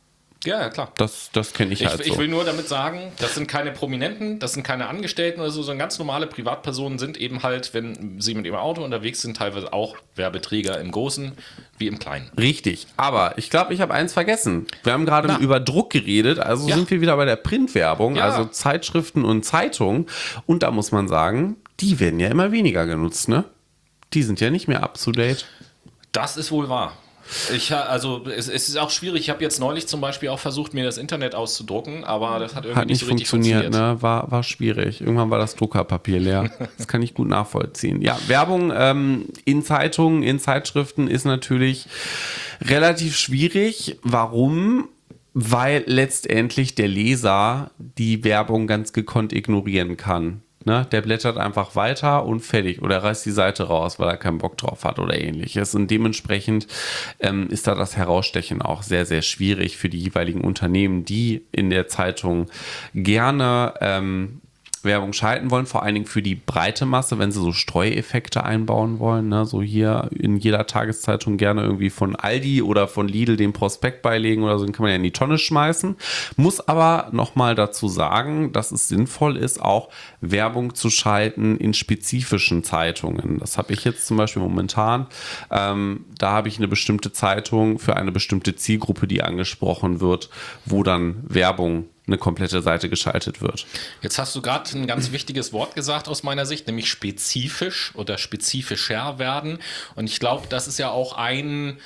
Ja, ja, klar. Das, das kenne ich, Ich, halt so. ich will nur damit sagen, das sind keine Prominenten, das sind keine Angestellten oder so, sondern ganz normale Privatpersonen sind eben halt, wenn sie mit ihrem Auto unterwegs sind, teilweise auch Werbeträger im Großen wie im Kleinen. Richtig, aber ich glaube, ich habe eins vergessen. Wir haben gerade Na. über Druck geredet, also Ja. sind wir wieder bei der Printwerbung, Ja. also Zeitschriften und Zeitungen. Und da muss man sagen, die werden ja immer weniger genutzt, ne? Die sind ja nicht mehr up to date. Das ist wohl wahr. Ich, ha- also es, es ist auch schwierig. Ich habe jetzt neulich zum Beispiel auch versucht, mir das Internet auszudrucken, aber das hat irgendwie Hat nicht so richtig funktioniert, funktioniert. ne? War, war schwierig. Irgendwann war das Druckerpapier leer. Das kann ich gut nachvollziehen. Ja, Werbung ähm, in Zeitungen, in Zeitschriften ist natürlich relativ schwierig. Warum? Weil letztendlich der Leser die Werbung ganz gekonnt ignorieren kann. Ne, der blättert einfach weiter und fertig. Oder reißt die Seite raus, weil er keinen Bock drauf hat oder ähnliches. Und dementsprechend ähm, ist da das Herausstechen auch sehr, sehr schwierig für die jeweiligen Unternehmen, die in der Zeitung gerne ähm, Werbung schalten wollen, vor allen Dingen für die breite Masse, wenn sie so Streueffekte einbauen wollen, ne? So hier in jeder Tageszeitung gerne irgendwie von Aldi oder von Lidl den Prospekt beilegen oder so, den kann man ja in die Tonne schmeißen. Muss aber nochmal dazu sagen, dass es sinnvoll ist, auch Werbung zu schalten in spezifischen Zeitungen. Das habe ich jetzt zum Beispiel momentan. Ähm, da habe ich eine bestimmte Zeitung für eine bestimmte Zielgruppe, die angesprochen wird, wo dann Werbung eine komplette Seite geschaltet wird. Jetzt hast du gerade ein ganz wichtiges Wort gesagt aus meiner Sicht, nämlich spezifisch oder spezifischer werden. Und ich glaube, das ist ja auch ein,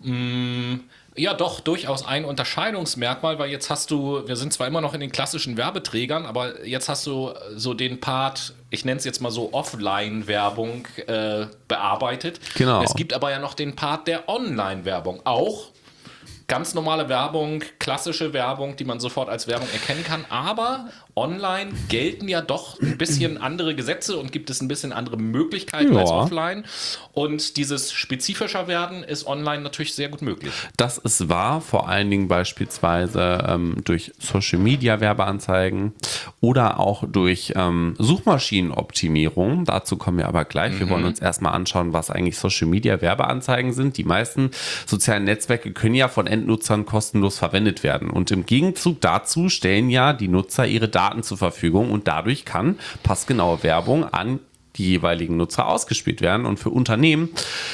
mh, ja doch, durchaus ein Unterscheidungsmerkmal, weil jetzt hast du, wir sind zwar immer noch in den klassischen Werbeträgern, aber jetzt hast du so den Part, ich nenne es jetzt mal so Offline-Werbung äh, bearbeitet. Genau. Es gibt aber ja noch den Part der Online-Werbung auch. Ganz normale Werbung, klassische Werbung, die man sofort als Werbung erkennen kann. Aber online gelten ja doch ein bisschen andere Gesetze und gibt es ein bisschen andere Möglichkeiten Ja. als offline. Und dieses spezifischer Werden ist online natürlich sehr gut möglich. Das ist wahr, vor allen Dingen beispielsweise ähm, durch Social Media Werbeanzeigen oder auch durch ähm, Suchmaschinenoptimierung. Dazu kommen wir aber gleich. Mhm. Wir wollen uns erstmal anschauen, was eigentlich Social Media Werbeanzeigen sind. Die meisten sozialen Netzwerke können ja von Endnutzern kostenlos verwendet werden. Und im Gegenzug dazu stellen ja die Nutzer ihre Daten zur Verfügung und dadurch kann passgenaue Werbung an die jeweiligen Nutzer ausgespielt werden. Und für Unternehmen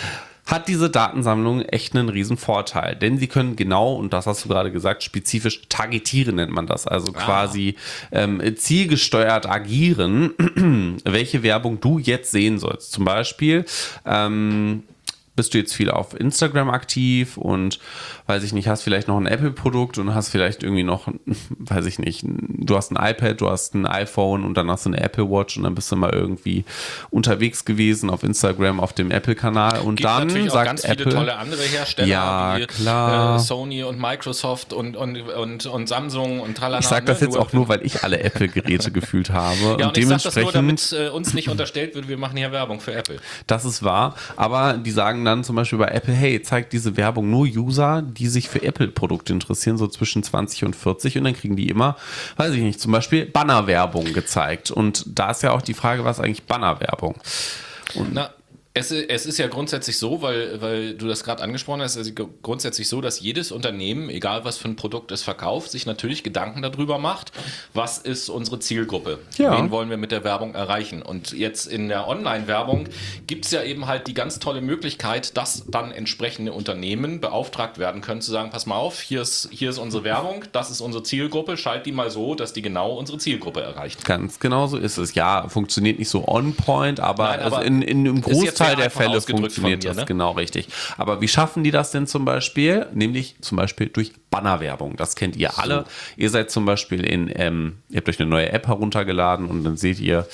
hat diese Datensammlung echt einen riesen Vorteil, denn sie können genau, und das hast du gerade gesagt, spezifisch targetieren nennt man das, also quasi ähm, zielgesteuert agieren, welche Werbung du jetzt sehen sollst. Zum Beispiel ähm, bist du jetzt viel auf Instagram aktiv und, weiß ich nicht, hast vielleicht noch ein Apple-Produkt und hast vielleicht irgendwie noch, weiß ich nicht, du hast ein iPad, du hast ein iPhone und dann hast du eine Apple Watch und dann bist du mal irgendwie unterwegs gewesen auf Instagram, auf dem Apple-Kanal und Gibt dann natürlich auch sagt ganz Apple, viele tolle andere Hersteller Ja, wie klar. Äh, Sony und Microsoft und, und, und, und Samsung und tralala. ich sage das ne? jetzt auch nur, weil ich alle Apple-Geräte gefühlt habe Ja, und, und ich sag das nur, dementsprechend, damit äh, uns nicht unterstellt wird, wir machen hier Werbung für Apple. das ist wahr, aber die sagen dann zum Beispiel bei Apple, hey, zeigt diese Werbung nur User, die sich für Apple-Produkte interessieren, so zwischen zwanzig und vierzig und dann kriegen die immer, weiß ich nicht, zum Beispiel Bannerwerbung gezeigt und da ist ja auch die Frage, was ist eigentlich Bannerwerbung? Na, es, es ist ja grundsätzlich so, weil, weil du das gerade angesprochen hast, es ist grundsätzlich so, dass jedes Unternehmen, egal was für ein Produkt es verkauft, sich natürlich Gedanken darüber macht, was ist unsere Zielgruppe? Ja. Wen wollen wir mit der Werbung erreichen? Und jetzt in der Online-Werbung gibt es ja eben halt die ganz tolle Möglichkeit, dass dann entsprechende Unternehmen beauftragt werden können, zu sagen, pass mal auf, hier ist, hier ist unsere Werbung, das ist unsere Zielgruppe, schalt die mal so, dass die genau unsere Zielgruppe erreicht. Ganz genau so ist es. Ja, funktioniert nicht so on point, aber, Nein, aber also in, in einem ist jetzt Großteil sehr der einfach Fälle ausgedrückt funktioniert von mir, das ne? genau richtig. Aber wie schaffen die das denn zum Beispiel? Nämlich zum Beispiel durch Bannerwerbung. Das kennt ihr alle. Ihr seid zum Beispiel in, ähm, ihr habt euch eine neue App heruntergeladen und dann seht ihr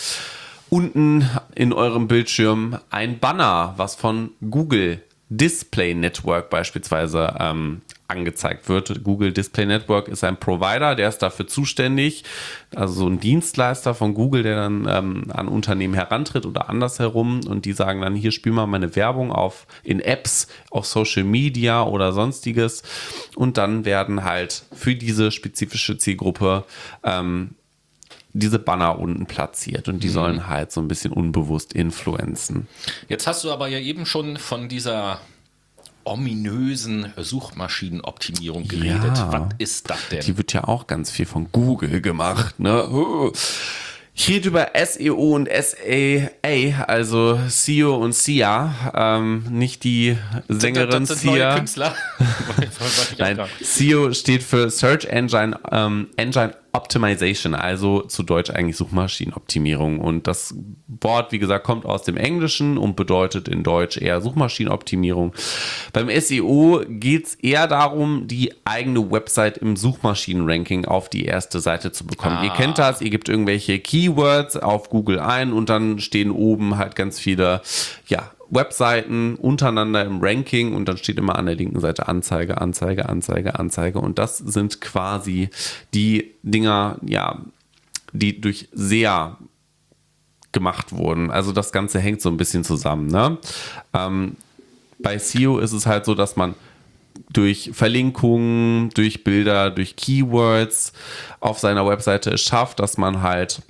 unten in eurem Bildschirm ein Banner, was von Google Display Network beispielsweise ähm, angezeigt wird. Google Display Network ist ein Provider, der ist dafür zuständig, also so ein Dienstleister von Google, der dann ähm, an Unternehmen herantritt oder andersherum und die sagen dann, hier spiel mal meine Werbung auf in Apps, auf Social Media oder sonstiges und dann werden halt für diese spezifische Zielgruppe ähm, diese Banner unten platziert und die mhm. sollen halt so ein bisschen unbewusst influenzen. Jetzt hast du aber ja eben schon von dieser ominösen Suchmaschinenoptimierung geredet. Ja. Was ist das denn? Die wird ja auch ganz viel von Google gemacht, ne? Ich rede über S E O und S A A, also S E O und S I A, ähm, nicht die Sängerin das sind neue Sia. Künstler. Nein, S E O steht für Search Engine, ähm, Engine Optimization, also zu Deutsch eigentlich Suchmaschinenoptimierung. Und das Wort, wie gesagt, kommt aus dem Englischen und bedeutet in Deutsch eher Suchmaschinenoptimierung. Beim S E O geht es eher darum, die eigene Website im Suchmaschinenranking auf die erste Seite zu bekommen. Ah. Ihr kennt das, ihr gebt irgendwelche Keywords auf Google ein und dann stehen oben halt ganz viele, ja, Webseiten untereinander im Ranking und dann steht immer an der linken Seite Anzeige, Anzeige, Anzeige, Anzeige und das sind quasi die Dinger, ja, die durch S E A gemacht wurden. Also das Ganze hängt so ein bisschen zusammen, ne? Ähm, bei S E O ist es halt so, dass man durch Verlinkungen, durch Bilder, durch Keywords auf seiner Webseite es schafft, dass man halt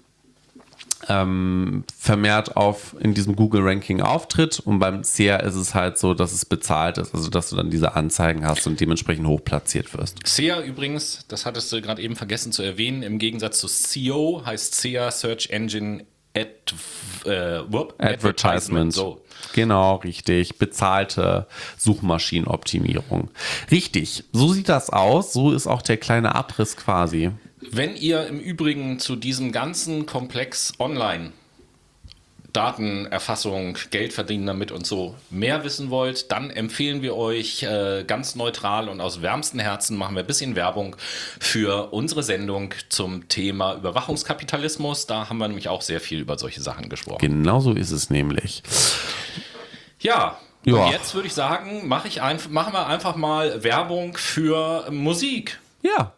Ähm, vermehrt auf in diesem Google-Ranking auftritt und beim S E A ist es halt so, dass es bezahlt ist, also dass du dann diese Anzeigen hast und dementsprechend hoch platziert wirst. S E A übrigens, das hattest du gerade eben vergessen zu erwähnen, im Gegensatz zu S E O heißt S E A Search Engine Ad, äh, whoop, Advertisement. So. Genau, richtig. Bezahlte Suchmaschinenoptimierung. Richtig, so sieht das aus, so ist auch der kleine Abriss quasi. Wenn ihr im Übrigen zu diesem ganzen Komplex online Datenerfassung, Geld verdienen damit und so mehr wissen wollt, dann empfehlen wir euch äh, ganz neutral und aus wärmstem Herzen machen wir ein bisschen Werbung für unsere Sendung zum Thema Überwachungskapitalismus. Da haben wir nämlich auch sehr viel über solche Sachen gesprochen. Genau so ist es nämlich. Ja, Ja. und jetzt würde ich sagen, mach ich einf- machen wir einfach mal Werbung für Musik. Ja.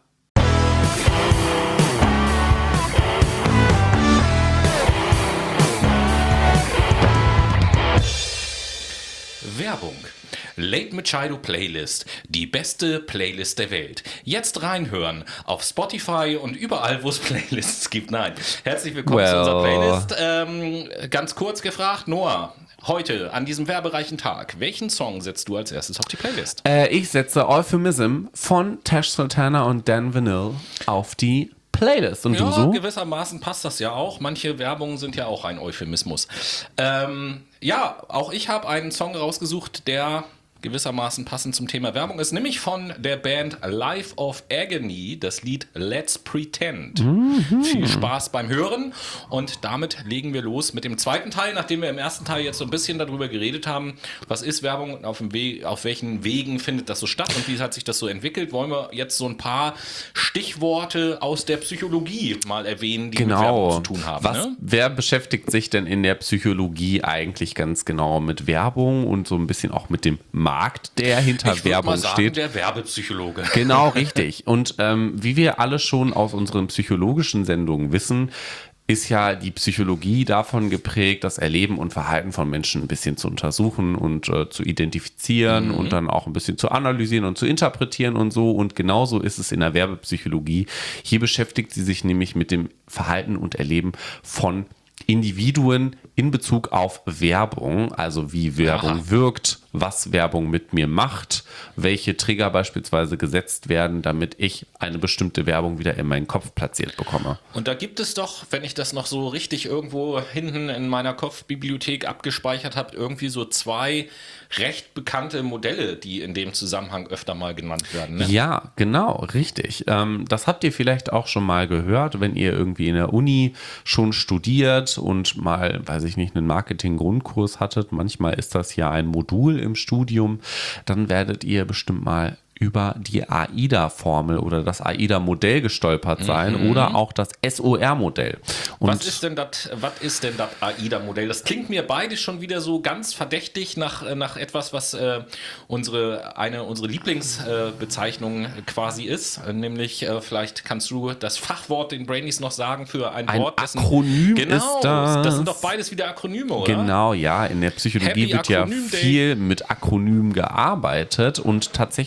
Werbung. Late Machado Playlist, die beste Playlist der Welt. Jetzt reinhören auf Spotify und überall, wo es Playlists gibt. Nein, herzlich willkommen Well. zu unserer Playlist. Ähm, ganz kurz gefragt, Noah, heute an diesem werbereichen Tag, welchen Song setzt du als erstes auf die Playlist? Äh, ich setze Euphemism von Tash Sultana und Dan Vanille auf die Playlist. Und Ja, du so? gewissermaßen passt das ja auch. Manche Werbungen sind ja auch ein Euphemismus. Ähm, ja, auch ich habe einen Song rausgesucht, der gewissermaßen passend zum Thema Werbung ist, nämlich von der Band Life of Agony, das Lied Let's Pretend. Mhm. Viel Spaß beim Hören und damit legen wir los mit dem zweiten Teil, nachdem wir im ersten Teil jetzt so ein bisschen darüber geredet haben, was ist Werbung und auf, dem Weg, auf welchen Wegen findet das so statt und wie hat sich das so entwickelt, wollen wir jetzt so ein paar Stichworte aus der Psychologie mal erwähnen, die Genau. mit Werbung zu tun haben. Was, Ne? Wer beschäftigt sich denn in der Psychologie eigentlich ganz genau mit Werbung und so ein bisschen auch mit dem Markt, der hinter Ich würde Werbung mal sagen, steht? der Werbepsychologe. Genau, richtig. Und ähm, wie wir alle schon aus unseren psychologischen Sendungen wissen, ist ja die Psychologie davon geprägt, das Erleben und Verhalten von Menschen ein bisschen zu untersuchen und äh, zu identifizieren Mhm. und dann auch ein bisschen zu analysieren und zu interpretieren und so. Und genauso ist es in der Werbepsychologie. Hier beschäftigt sie sich nämlich mit dem Verhalten und Erleben von Individuen in Bezug auf Werbung, also wie Werbung Aha. wirkt, was Werbung mit mir macht, welche Trigger beispielsweise gesetzt werden, damit ich eine bestimmte Werbung wieder in meinen Kopf platziert bekomme. Und da gibt es doch, wenn ich das noch so richtig irgendwo hinten in meiner Kopfbibliothek abgespeichert habe, irgendwie so zwei recht bekannte Modelle, die in dem Zusammenhang öfter mal genannt werden. Ne? Ja, genau, richtig. Ähm, das habt ihr vielleicht auch schon mal gehört, wenn ihr irgendwie in der Uni schon studiert und mal, weiß ich nicht, einen Marketing-Grundkurs hattet. Manchmal ist das ja ein Modul im Studium. Dann werdet ihr bestimmt mal über die AIDA-Formel oder das AIDA-Modell gestolpert sein Mhm. oder auch das S O R-Modell. Und Was ist denn das, was ist denn das AIDA-Modell? Das klingt mir beides schon wieder so ganz verdächtig nach, äh, nach etwas, was äh, unsere, eine unserer Lieblingsbezeichnungen äh, quasi ist. Äh, nämlich, äh, vielleicht kannst du das Fachwort den Brainies noch sagen für ein, Ein Wort. dessen- Akronym genau, ist das. Das sind doch beides wieder Akronyme, oder? Genau, ja. In der Psychologie Happy wird ja Akronym Day. viel mit Akronymen gearbeitet und tatsächlich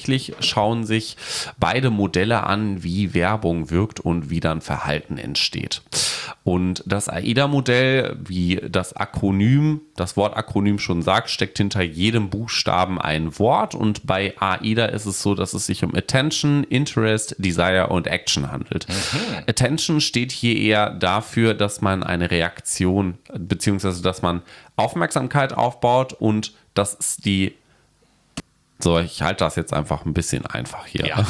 schauen sich beide Modelle an, wie Werbung wirkt und wie dann Verhalten entsteht. Und das AIDA-Modell, wie das Akronym, das Wort Akronym schon sagt, steckt hinter jedem Buchstaben ein Wort. Und bei AIDA ist es so, dass es sich um Attention, Interest, Desire und Action handelt. Mhm. Attention steht hier eher dafür, dass man eine Reaktion, beziehungsweise dass man Aufmerksamkeit aufbaut und dass es die So, ich halte das jetzt einfach ein bisschen einfach hier. Ja.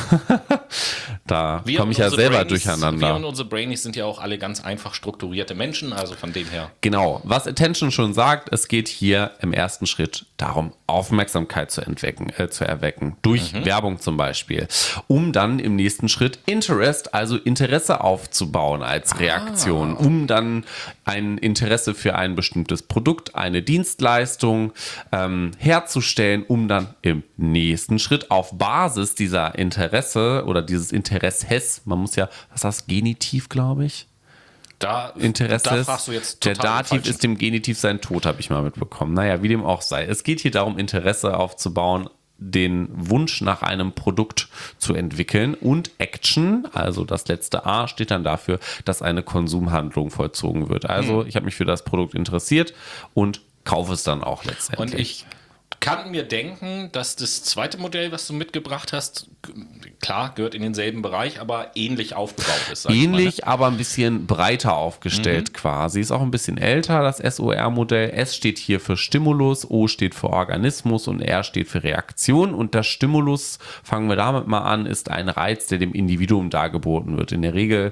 Da komme ich ja selber Brainies, durcheinander. Wir und unsere Brainies sind ja auch alle ganz einfach strukturierte Menschen, also von dem her. Genau, was Attention schon sagt, es geht hier im ersten Schritt darum, Aufmerksamkeit zu, entwecken, äh, zu erwecken, durch mhm. Werbung zum Beispiel, um dann im nächsten Schritt Interest, also Interesse aufzubauen als Reaktion, ah. um dann ein Interesse für ein bestimmtes Produkt, eine Dienstleistung ähm, herzustellen, um dann im nächsten Schritt auf Basis dieser Interesse oder dieses Interesses, man muss ja, was heißt Genitiv, glaube ich? Da, Interesses, da fragst du jetzt total der Dativ ist dem Genitiv sein Tod, habe ich mal mitbekommen. Naja, wie dem auch sei. Es geht hier darum, Interesse aufzubauen, den Wunsch nach einem Produkt zu entwickeln und Action, also das letzte A, steht dann dafür, dass eine Konsumhandlung vollzogen wird. Also hm. ich habe mich für das Produkt interessiert und kaufe es dann auch letztendlich. Und ich kann mir denken, dass das zweite Modell, was du mitgebracht hast, klar, gehört in denselben Bereich, aber ähnlich aufgebaut ist. Ähnlich, mal, ne? aber ein bisschen breiter aufgestellt mhm. quasi. Ist auch ein bisschen älter, das S O R-Modell. S steht hier für Stimulus, O steht für Organismus und R steht für Reaktion. Und das Stimulus, fangen wir damit mal an, ist ein Reiz, der dem Individuum dargeboten wird. In der Regel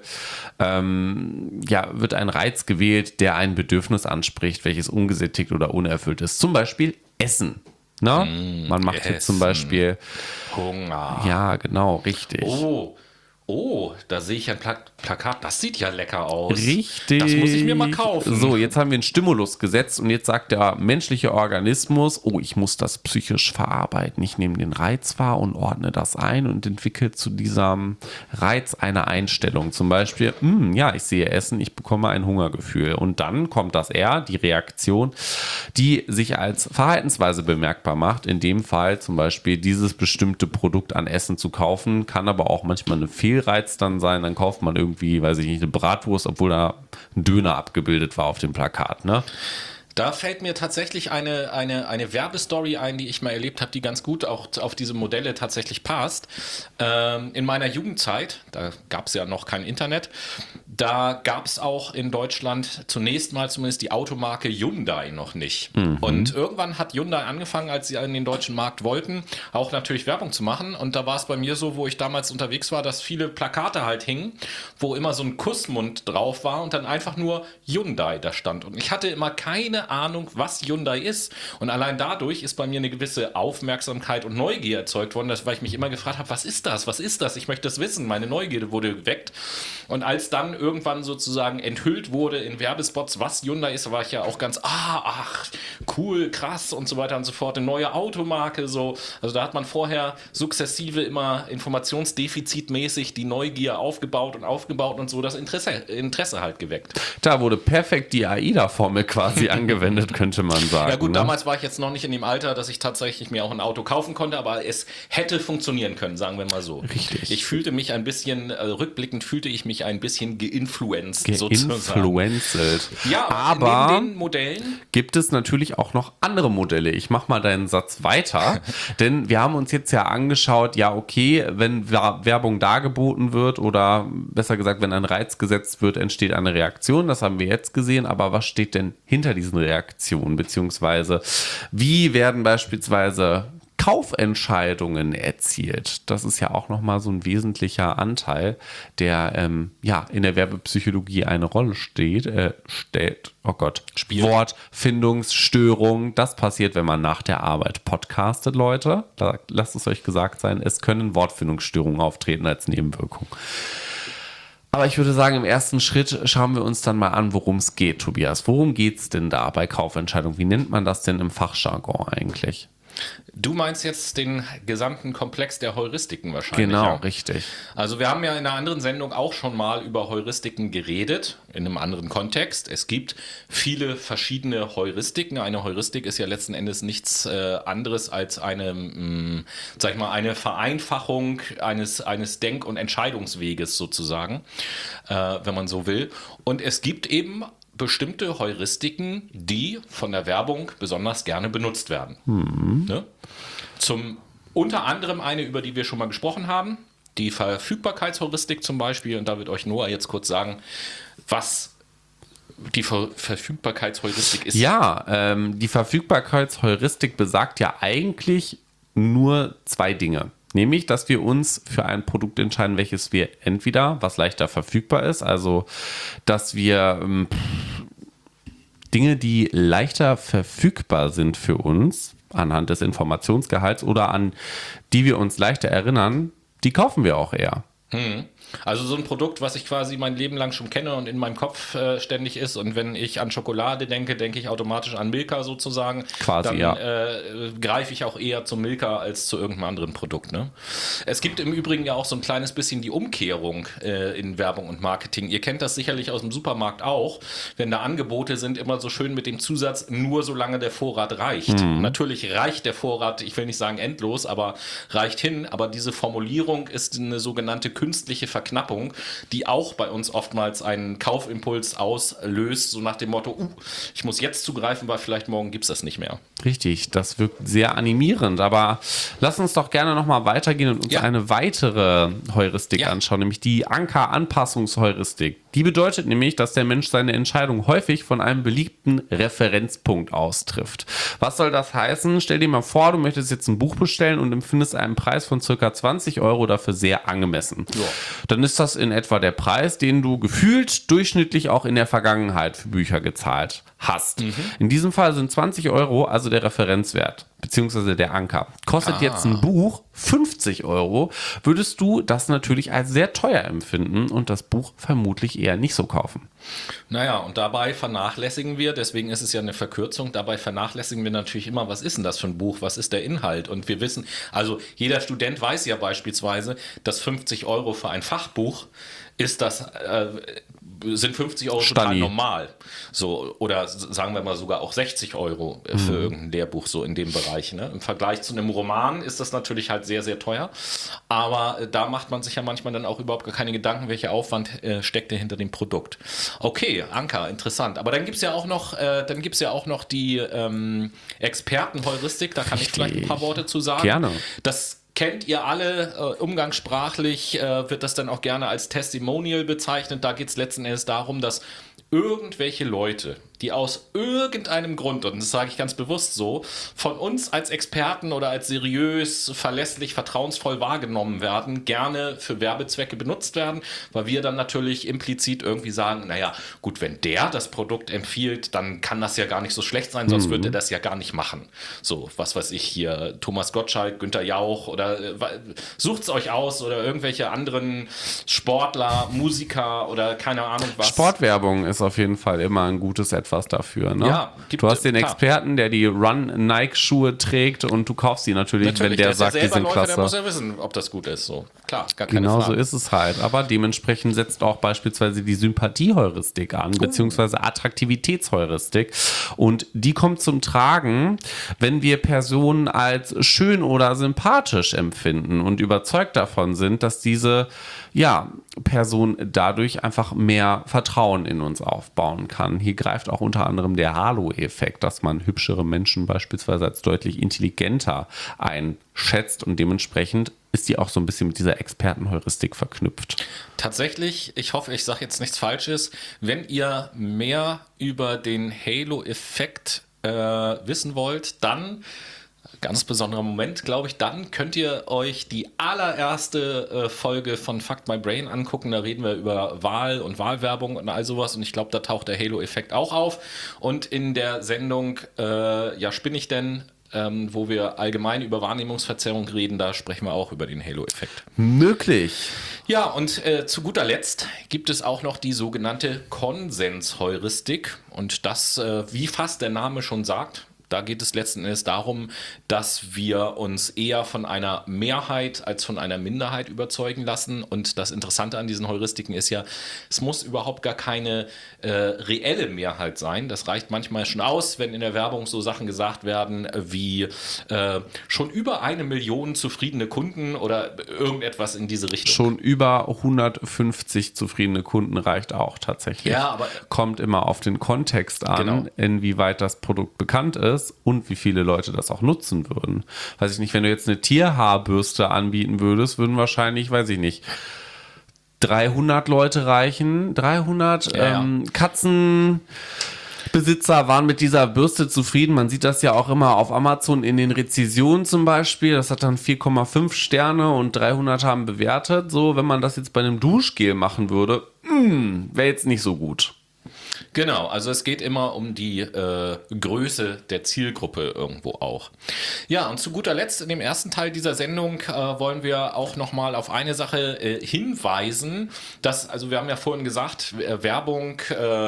ähm, ja, wird ein Reiz gewählt, der ein Bedürfnis anspricht, welches ungesättigt oder unerfüllt ist. Zum Beispiel Essen. Na? Mm, Man macht jetzt zum Beispiel Hunger. Ja, genau, richtig. Oh, oh, da sehe ich ein Pla- Plakat. Das sieht ja lecker aus. Richtig. Das muss ich mir mal kaufen. So, jetzt haben wir einen Stimulus gesetzt und jetzt sagt der menschliche Organismus, oh, ich muss das psychisch verarbeiten. Ich nehme den Reiz wahr und ordne das ein und entwickle zu diesem Reiz eine Einstellung. Zum Beispiel, mh, ja, ich sehe Essen, ich bekomme ein Hungergefühl. Und dann kommt das R, die Reaktion, die sich als Verhaltensweise bemerkbar macht. In dem Fall zum Beispiel dieses bestimmte Produkt an Essen zu kaufen, kann aber auch manchmal eine Fehlreiz dann sein. Dann kauft man irgendwie, weiß ich nicht, eine Bratwurst, obwohl da ein Döner abgebildet war auf dem Plakat, ne? Da fällt mir tatsächlich eine, eine, eine Werbestory ein, die ich mal erlebt habe, die ganz gut auch auf diese Modelle tatsächlich passt. Ähm, in meiner Jugendzeit, da gab es ja noch kein Internet, da gab es auch in Deutschland zunächst mal zumindest die Automarke Hyundai noch nicht. Mhm. Und irgendwann hat Hyundai angefangen, als sie in den deutschen Markt wollten, auch natürlich Werbung zu machen. Und da war es bei mir so, wo ich damals unterwegs war, dass viele Plakate halt hingen, wo immer so ein Kussmund drauf war und dann einfach nur Hyundai da stand. Und ich hatte immer keine Ahnung, was Hyundai ist. Und allein dadurch ist bei mir eine gewisse Aufmerksamkeit und Neugier erzeugt worden, weil ich mich immer gefragt habe, was ist das? Was ist das? Ich möchte das wissen. Meine Neugierde wurde geweckt. Und als dann irgendwann sozusagen enthüllt wurde in Werbespots, was Hyundai ist, war ich ja auch ganz, ah, ach, cool, krass und so weiter und so fort. Eine neue Automarke, so. Also da hat man vorher sukzessive immer informationsdefizitmäßig die Neugier aufgebaut und aufgebaut und so das Interesse, Interesse halt geweckt. Da wurde perfekt die AIDA-Formel quasi angewendet, könnte man sagen. Ja gut, ne? Damals war ich jetzt noch nicht in dem Alter, dass ich tatsächlich mir auch ein Auto kaufen konnte, aber es hätte funktionieren können, sagen wir mal so. Richtig. Ich fühlte mich ein bisschen, äh, rückblickend fühlte ich mich ein bisschen geinfluenced sozusagen. Geinfluenced. Ja, aber neben den Modellen gibt es natürlich auch noch andere Modelle. Ich mache mal deinen Satz weiter, denn wir haben uns jetzt ja angeschaut, ja okay, wenn Werbung dargeboten wird oder besser gesagt, wenn ein Reiz gesetzt wird, entsteht eine Reaktion. Das haben wir jetzt gesehen, aber was steht denn hinter diesen Reaktionen, beziehungsweise wie werden beispielsweise Kaufentscheidungen erzielt? Das ist ja auch nochmal so ein wesentlicher Anteil, der ähm, ja in der Werbepsychologie eine Rolle steht, äh, stellt. Oh Gott, Spiel. Wortfindungsstörung. Das passiert, wenn man nach der Arbeit podcastet, Leute. Da, lasst es euch gesagt sein, es können Wortfindungsstörungen auftreten als Nebenwirkung. Aber ich würde sagen, im ersten Schritt schauen wir uns dann mal an, worum es geht, Tobias. Worum geht es denn da bei Kaufentscheidungen? Wie nennt man das denn im Fachjargon eigentlich? Du meinst jetzt den gesamten Komplex der Heuristiken wahrscheinlich. Genau, ja? richtig. Also wir haben ja in einer anderen Sendung auch schon mal über Heuristiken geredet, in einem anderen Kontext. Es gibt viele verschiedene Heuristiken. Eine Heuristik ist ja letzten Endes nichts äh, anderes als eine, mh, sag ich mal, eine Vereinfachung eines, eines Denk- und Entscheidungsweges sozusagen, äh, wenn man so will. Und es gibt eben bestimmte Heuristiken, die von der Werbung besonders gerne benutzt werden. Mhm. Ne? Zum unter anderem eine, über die wir schon mal gesprochen haben, die Verfügbarkeitsheuristik zum Beispiel. Und da wird euch Noah jetzt kurz sagen, was die Ver Verfügbarkeitsheuristik ist. Ja, ähm, die Verfügbarkeitsheuristik besagt ja eigentlich nur zwei Dinge. Nämlich, dass wir uns für ein Produkt entscheiden, welches wir entweder, was leichter verfügbar ist, also dass wir ähm, Dinge, die leichter verfügbar sind für uns, anhand des Informationsgehalts oder an die wir uns leichter erinnern, die kaufen wir auch eher. Hm. Also so ein Produkt, was ich quasi mein Leben lang schon kenne und in meinem Kopf äh, ständig ist. Und wenn ich an Schokolade denke, denke ich automatisch an Milka sozusagen. Quasi, dann ja. äh, greife ich auch eher zum Milka als zu irgendeinem anderen Produkt. Ne? Es gibt im Übrigen ja auch so ein kleines bisschen die Umkehrung äh, in Werbung und Marketing. Ihr kennt das sicherlich aus dem Supermarkt auch, wenn da Angebote sind, immer so schön mit dem Zusatz, nur solange der Vorrat reicht. Mhm. Natürlich reicht der Vorrat, ich will nicht sagen endlos, aber reicht hin. Aber diese Formulierung ist eine sogenannte künstliche Verknappung. Verknappung, die auch bei uns oftmals einen Kaufimpuls auslöst, so nach dem Motto, uh, ich muss jetzt zugreifen, weil vielleicht morgen gibt es das nicht mehr. Richtig, das wirkt sehr animierend, aber lass uns doch gerne nochmal weitergehen und uns ja. eine weitere Heuristik ja. anschauen, nämlich die Anker-Anpassungsheuristik. Die bedeutet nämlich, dass der Mensch seine Entscheidung häufig von einem beliebten Referenzpunkt aus trifft. Was soll das heißen? Stell dir mal vor, du möchtest jetzt ein Buch bestellen und empfindest einen Preis von ca. zwanzig Euro dafür sehr angemessen. Ja. Dann ist das in etwa der Preis, den du gefühlt durchschnittlich auch in der Vergangenheit für Bücher gezahlt hast. Mhm. In diesem Fall sind zwanzig Euro also der Referenzwert, beziehungsweise der Anker. Kostet ah. jetzt ein Buch fünfzig Euro, würdest du das natürlich als sehr teuer empfinden und das Buch vermutlich eher nicht so kaufen. Naja, und dabei vernachlässigen wir, deswegen ist es ja eine Verkürzung, dabei vernachlässigen wir natürlich immer, was ist denn das für ein Buch, was ist der Inhalt? Und wir wissen, also jeder Student weiß ja beispielsweise, dass fünfzig Euro für ein Fachbuch ist das, äh, sind fünfzig Euro Stani. Total normal. So, oder sagen wir mal sogar auch sechzig Euro für mhm. irgendein Lehrbuch so in dem Bereich. Ne? Im Vergleich zu einem Roman ist das natürlich halt sehr, sehr teuer. Aber äh, da macht man sich ja manchmal dann auch überhaupt gar keine Gedanken, welcher Aufwand äh, steckt denn hinter dem Produkt. Okay, Anker, interessant. Aber dann gibt es ja auch noch, äh, dann gibt's ja auch noch die ähm, Expertenheuristik, da kann Richtig. ich vielleicht ein paar Worte zu sagen. Gerne. Das kennt ihr alle, äh, umgangssprachlich äh, wird das dann auch gerne als Testimonial bezeichnet. Da geht es letzten Endes darum, dass irgendwelche Leute, die aus irgendeinem Grund, und das sage ich ganz bewusst so, von uns als Experten oder als seriös, verlässlich, vertrauensvoll wahrgenommen werden, gerne für Werbezwecke benutzt werden, weil wir dann natürlich implizit irgendwie sagen, naja, gut, wenn der das Produkt empfiehlt, dann kann das ja gar nicht so schlecht sein, sonst mhm. würde er das ja gar nicht machen. So, was weiß ich hier, Thomas Gottschalk, Günther Jauch oder äh, sucht's euch aus oder irgendwelche anderen Sportler, Musiker oder keine Ahnung was. Sportwerbung ist auf jeden Fall immer ein gutes etwas dafür. Ne? Ja, gibt, du hast den klar. Experten, der die Run-Nike-Schuhe trägt und du kaufst die natürlich, natürlich wenn der, der sagt, die sind Läufer, klasse. Der muss ja wissen, ob das gut ist. So. Klar, gar keine Genau Frage. so ist es halt. Aber dementsprechend setzt auch beispielsweise die Sympathieheuristik an, oh. beziehungsweise Attraktivitätsheuristik. Und die kommt zum Tragen, wenn wir Personen als schön oder sympathisch empfinden und überzeugt davon sind, dass diese ja, Person dadurch einfach mehr Vertrauen in uns aufbauen kann. Hier greift auch unter anderem der Halo-Effekt, dass man hübschere Menschen beispielsweise als deutlich intelligenter einschätzt und dementsprechend ist die auch so ein bisschen mit dieser Expertenheuristik verknüpft. Tatsächlich, ich hoffe, ich sage jetzt nichts Falsches, wenn ihr mehr über den Halo-Effekt äh, wissen wollt, dann ganz besonderer Moment, glaube ich, dann könnt ihr euch die allererste äh, Folge von Fuck My Brain angucken. Da reden wir über Wahl und Wahlwerbung und all sowas. Und ich glaube, da taucht der Halo-Effekt auch auf. Und in der Sendung äh, Ja, spinne ich denn? Ähm, wo wir allgemein über Wahrnehmungsverzerrung reden, da sprechen wir auch über den Halo-Effekt. Möglich. Ja, und äh, zu guter Letzt gibt es auch noch die sogenannte Konsensheuristik. Und das, äh, wie fast der Name schon sagt, Da geht es letzten Endes darum, dass wir uns eher von einer Mehrheit als von einer Minderheit überzeugen lassen. Und das Interessante an diesen Heuristiken ist ja, es muss überhaupt gar keine äh, reelle Mehrheit sein. Das reicht manchmal schon aus, wenn in der Werbung so Sachen gesagt werden wie äh, schon über eine Million zufriedene Kunden oder irgendetwas in diese Richtung. Schon über hundertfünfzig zufriedene Kunden reicht auch tatsächlich. Ja, aber kommt immer auf den Kontext an, genau. inwieweit das Produkt bekannt ist und wie viele Leute das auch nutzen würden. Weiß ich nicht, wenn du jetzt eine Tierhaarbürste anbieten würdest, würden wahrscheinlich, weiß ich nicht, dreihundert Leute reichen. dreihundert Ja, ähm, Katzen... Besitzer waren mit dieser Bürste zufrieden. Man sieht das ja auch immer auf Amazon in den Rezensionen zum Beispiel. Das hat dann vier Komma fünf Sterne und dreihundert haben bewertet. So, wenn man das jetzt bei einem Duschgel machen würde, wäre jetzt nicht so gut. Genau, also es geht immer um die äh, Größe der Zielgruppe irgendwo auch. Ja, und zu guter Letzt in dem ersten Teil dieser Sendung äh, wollen wir auch nochmal auf eine Sache äh, hinweisen, dass, also wir haben ja vorhin gesagt, Werbung äh,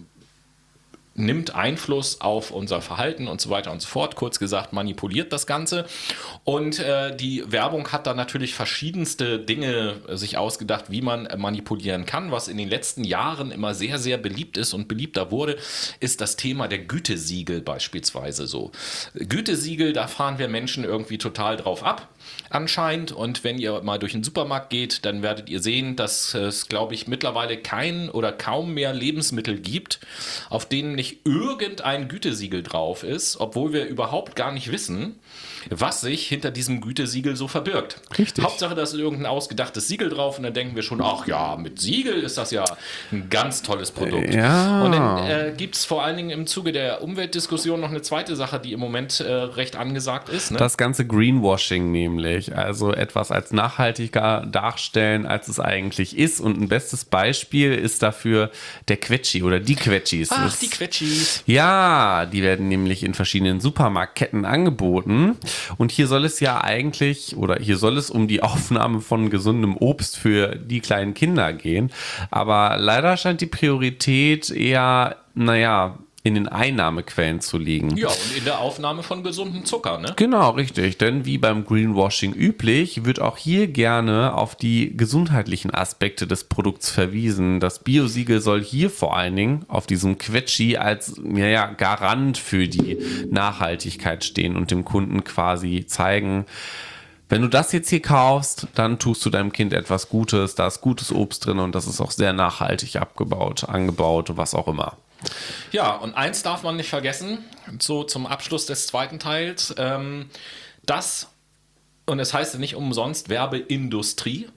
nimmt Einfluss auf unser Verhalten und so weiter und so fort. Kurz gesagt, manipuliert das Ganze. Und äh, die Werbung hat da natürlich verschiedenste Dinge äh, sich ausgedacht, wie man äh, manipulieren kann. Was in den letzten Jahren immer sehr, sehr beliebt ist und beliebter wurde, ist das Thema der Gütesiegel beispielsweise so. Gütesiegel, da fahren wir Menschen irgendwie total drauf ab. Anscheinend. Und wenn ihr mal durch den Supermarkt geht, dann werdet ihr sehen, dass es, glaube ich, mittlerweile kein oder kaum mehr Lebensmittel gibt, auf denen nicht irgendein Gütesiegel drauf ist, obwohl wir überhaupt gar nicht wissen, was sich hinter diesem Gütesiegel so verbirgt. Richtig. Hauptsache, da ist irgendein ausgedachtes Siegel drauf und dann denken wir schon, ach ja, mit Siegel ist das ja ein ganz tolles Produkt. Ja. Und dann äh, gibt es vor allen Dingen im Zuge der Umweltdiskussion noch eine zweite Sache, die im Moment äh, recht angesagt ist. Ne? Das ganze Greenwashing nämlich, also etwas als nachhaltiger darstellen, als es eigentlich ist. Und ein bestes Beispiel ist dafür der Quetschi oder die Quetschis. Ach, Das, die Quetschis. ja, die werden nämlich in verschiedenen Supermarktketten angeboten. Und hier soll es ja eigentlich, oder hier soll es um die Aufnahme von gesundem Obst für die kleinen Kinder gehen. Aber leider scheint die Priorität eher, naja, in den Einnahmequellen zu liegen. Ja, und in der Aufnahme von gesundem Zucker, ne? Genau, richtig. Denn wie beim Greenwashing üblich, wird auch hier gerne auf die gesundheitlichen Aspekte des Produkts verwiesen. Das Biosiegel soll hier vor allen Dingen auf diesem Quetschi als ja, ja, Garant für die Nachhaltigkeit stehen und dem Kunden quasi zeigen, wenn du das jetzt hier kaufst, dann tust du deinem Kind etwas Gutes, da ist gutes Obst drin und das ist auch sehr nachhaltig abgebaut, angebaut, was auch immer. Ja, und eins darf man nicht vergessen, so zum Abschluss des zweiten Teils, ähm, das, und es heißt ja nicht umsonst Werbeindustrie,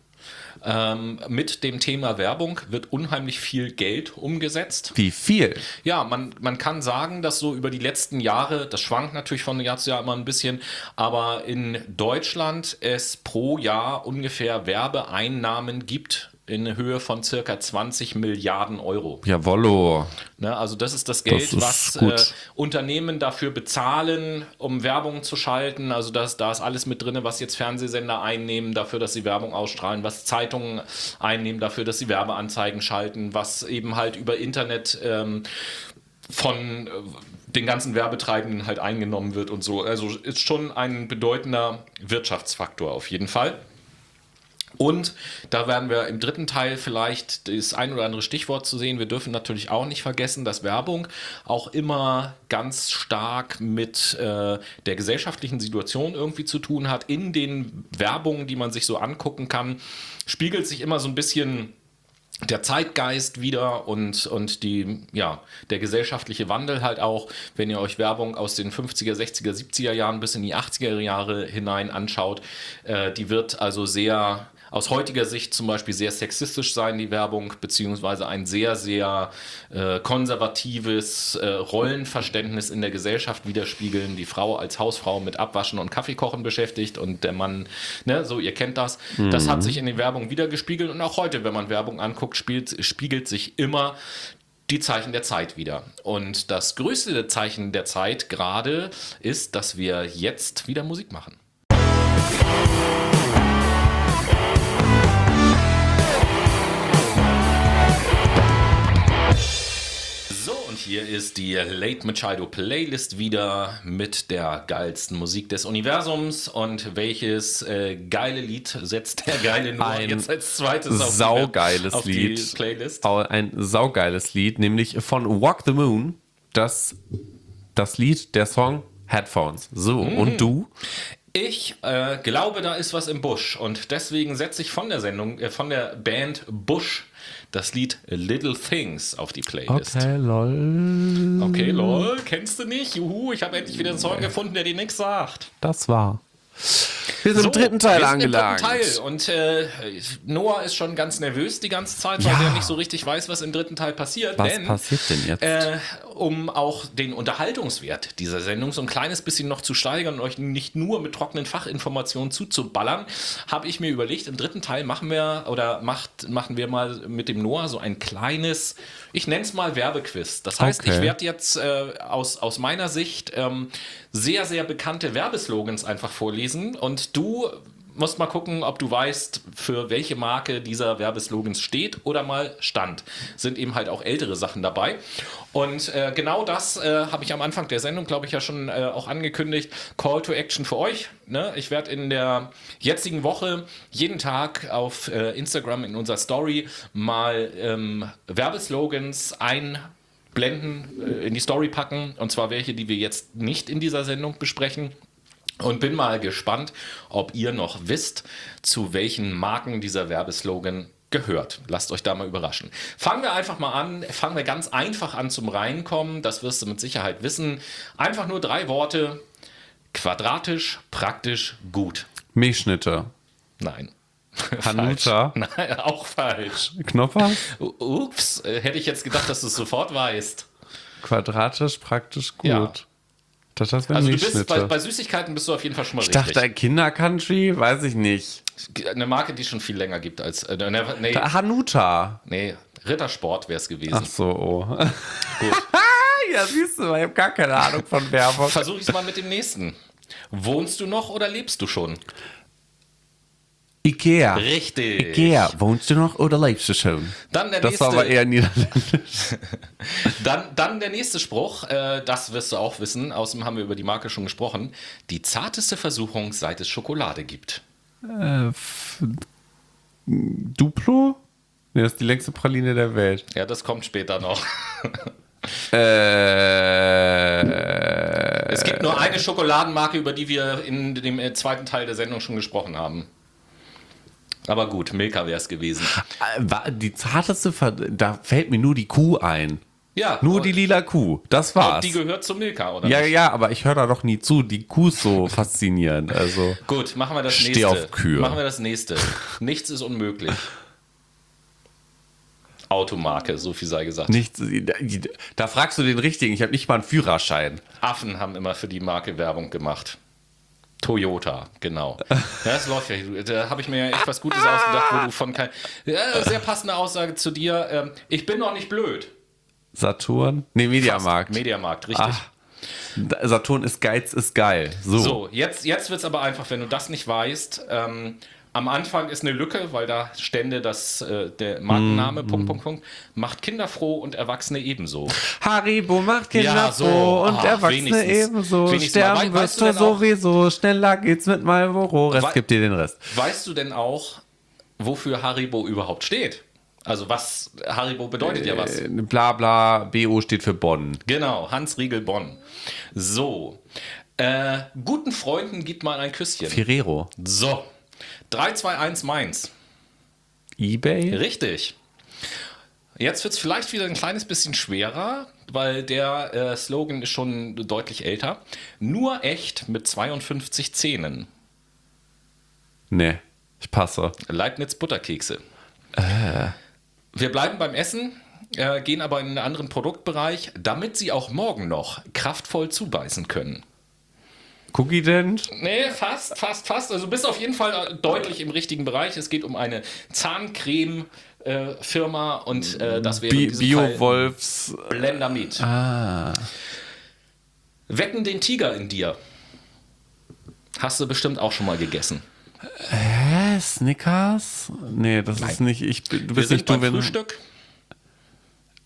ähm, mit dem Thema Werbung wird unheimlich viel Geld umgesetzt. Wie viel? Ja, man, man kann sagen, dass so über die letzten Jahre, das schwankt natürlich von Jahr zu Jahr immer ein bisschen, aber in Deutschland es pro Jahr ungefähr Werbeeinnahmen gibt in Höhe von circa zwanzig Milliarden Euro. Jawollo. Ne, also das ist das Geld, Das ist was gut. äh, Unternehmen dafür bezahlen, um Werbung zu schalten. Also das, da ist alles mit drin, was jetzt Fernsehsender einnehmen dafür, dass sie Werbung ausstrahlen, was Zeitungen einnehmen dafür, dass sie Werbeanzeigen schalten, was eben halt über Internet ähm, von äh, den ganzen Werbetreibenden halt eingenommen wird und so. Also ist schon ein bedeutender Wirtschaftsfaktor auf jeden Fall. Und da werden wir im dritten Teil vielleicht das ein oder andere Stichwort zu sehen. Wir dürfen natürlich auch nicht vergessen, dass Werbung auch immer ganz stark mit äh, der gesellschaftlichen Situation irgendwie zu tun hat. In den Werbungen, die man sich so angucken kann, spiegelt sich immer so ein bisschen der Zeitgeist wieder und, und die, ja, der gesellschaftliche Wandel halt auch, wenn ihr euch Werbung aus den fünfziger, sechziger, siebziger Jahren bis in die achtziger Jahre hinein anschaut, äh, die wird also sehr, aus heutiger Sicht zum Beispiel sehr sexistisch sein, die Werbung, beziehungsweise ein sehr, sehr äh, konservatives äh, Rollenverständnis in der Gesellschaft widerspiegeln. Die Frau als Hausfrau mit Abwaschen und Kaffeekochen beschäftigt und der Mann, ne, so, ihr kennt das. Mhm. Das hat sich in den Werbungen widergespiegelt und auch heute, wenn man Werbung anguckt, spielt, spiegelt sich immer die Zeichen der Zeit wieder. Und das größte Zeichen der Zeit gerade ist, dass wir jetzt wieder Musik machen. So, und hier ist die Late Machado Playlist wieder mit der geilsten Musik des Universums. Und welches äh, geile Lied setzt der geile Noah Ein jetzt als zweites auf, saugeiles die, auf Lied. die Playlist? Ein saugeiles Lied, nämlich von Walk the Moon. Das, das Lied, der Song Headphones. So, Mhm. und du? Ich äh, glaube, da ist was im Busch. Und deswegen setze ich von der Sendung, äh, von der Band Bush das Lied Little Things auf die Playlist. Okay, lol. Okay, lol, kennst du nicht? Juhu, ich habe endlich wieder einen Song gefunden, der dir nichts sagt. Das war. Wir sind So, im dritten Teil wir sind angelangt. Im dritten Teil. Und äh, Noah ist schon ganz nervös die ganze Zeit, weil Ja. er nicht so richtig weiß, was im dritten Teil passiert. Was denn, passiert denn jetzt? Äh, um auch den Unterhaltungswert dieser Sendung so ein kleines bisschen noch zu steigern und euch nicht nur mit trockenen Fachinformationen zuzuballern, habe ich mir überlegt, im dritten Teil machen wir oder macht, machen wir mal mit dem Noah so ein kleines, ich nenne es mal Werbequiz. Das heißt, Okay. ich werde jetzt äh, aus, aus meiner Sicht ähm, sehr, sehr bekannte Werbeslogans einfach vorlesen und du musst mal gucken, ob du weißt, für welche Marke dieser Werbeslogans steht oder mal stand. Sind eben halt auch ältere Sachen dabei. Und äh, genau das äh, habe ich am Anfang der Sendung, glaube ich, ja schon äh, auch angekündigt. Call to Action für euch. Ne? Ich werde in der jetzigen Woche jeden Tag auf äh, Instagram in unserer Story mal ähm, Werbeslogans einblenden, äh, in die Story packen. Und zwar welche, die wir jetzt nicht in dieser Sendung besprechen. Und bin mal gespannt, ob ihr noch wisst, zu welchen Marken dieser Werbeslogan gehört. Lasst euch da mal überraschen. Fangen wir einfach mal an. Fangen wir ganz einfach an zum Reinkommen. Das wirst du mit Sicherheit wissen. Einfach nur drei Worte. Quadratisch, praktisch, gut. Milchschnitte. Nein. Hanuta. Falsch. Nein, auch falsch. Knopper. U- Ups, äh, hätte ich jetzt gedacht, dass du es sofort weißt. Quadratisch, praktisch, gut. Ja. Das heißt, Also du bist Milchschnitte. bei, bei Süßigkeiten bist du auf jeden Fall schon mal ich richtig. dachte, ein Kinder-Country, weiß ich nicht. Eine Marke, die es schon viel länger gibt als. Äh, ne, nee, Hanuta. nee, Rittersport wäre es gewesen. Ach so, oh. Gut. Ja, siehst du, ich habe gar keine Ahnung von Werbung. Versuche ich es mal mit dem nächsten. Wohnst du noch oder lebst du schon? Ikea. Richtig. Ikea, wohnst du noch oder lebst du schon? Dann der Das nächste. war aber eher niederländisch. Dann, dann der nächste Spruch. Äh, das wirst du auch wissen. Außerdem haben wir über die Marke schon gesprochen. Die zarteste Versuchung, seit es Schokolade gibt. Duplo? Nee, das ist die längste Praline der Welt. Ja, das kommt später noch. Äh, Es gibt nur eine Schokoladenmarke, über die wir in dem äh, zweiten Teil der Sendung schon gesprochen haben. Aber gut, Milka wäre es gewesen. war die zarteste, Ver da fällt mir nur die Kuh ein. Ja, Nur die lila Kuh, das war's. die gehört zu Milka, oder Ja, nicht? ja, aber ich höre da doch nie zu. Die Kuh ist so faszinierend. Also Gut, machen wir das Steh nächste. auf Kühe. Machen wir das nächste. Nichts ist unmöglich. Automarke, so viel sei gesagt. nichts. Da fragst du den Richtigen. Ich habe nicht mal einen Führerschein. Affen haben immer für die Marke Werbung gemacht. Toyota, genau. Ja, das läuft ja. Da habe ich mir ja echt was Gutes ausgedacht, wo du von kein. Ja, sehr passende Aussage zu dir. Ähm, ich bin doch nicht blöd. Saturn? Nee, Mediamarkt. Mediamarkt, richtig. Ach, Saturn ist Geiz, ist geil. So. So, jetzt, jetzt wird es aber einfach, wenn du das nicht weißt. Ähm, am Anfang ist eine Lücke, weil da stände das, äh, der Markenname, Punkt, Punkt, Punkt, macht Kinder froh und Erwachsene ebenso. Haribo macht Kinder Ja, so. froh und Ach, Erwachsene wenigstens. ebenso. Wenigstens mal. Sterben Wei- wirst weißt du du denn auch- sowieso. Schneller geht's mit Marlboro. Rest Wei- gibt dir den Rest. Weißt du denn auch, wofür Haribo überhaupt steht? Also was, Haribo bedeutet ja was. Äh, bla bla, B O steht für Bonn. Genau, Hans Riegel Bonn. So, äh, guten Freunden gibt mal ein Küsschen. Ferrero. So, drei, zwei, eins Mainz. Ebay? Richtig. Jetzt wird es vielleicht wieder ein kleines bisschen schwerer, weil der äh, Slogan ist schon deutlich älter. Nur echt mit zweiundfünfzig Zähnen. Nee, ich passe. Leibniz Butterkekse. Wir bleiben beim Essen, äh, gehen aber in einen anderen Produktbereich, damit Sie auch morgen noch kraftvoll zubeißen können. Cookie Dent? Nee, fast, fast, fast. Also bist auf jeden Fall deutlich im richtigen Bereich. Es geht um eine Zahncreme-Firma und äh, das wäre Bi in diesem Fall Bio-Wolfs. Blender Meat. Ah. Wecken den Tiger in dir. Hast du bestimmt auch schon mal gegessen. Hä? Snickers? Nee, das ist nicht. Ich, bin- du Wir bist sind nicht du, beim wenn. Frühstück.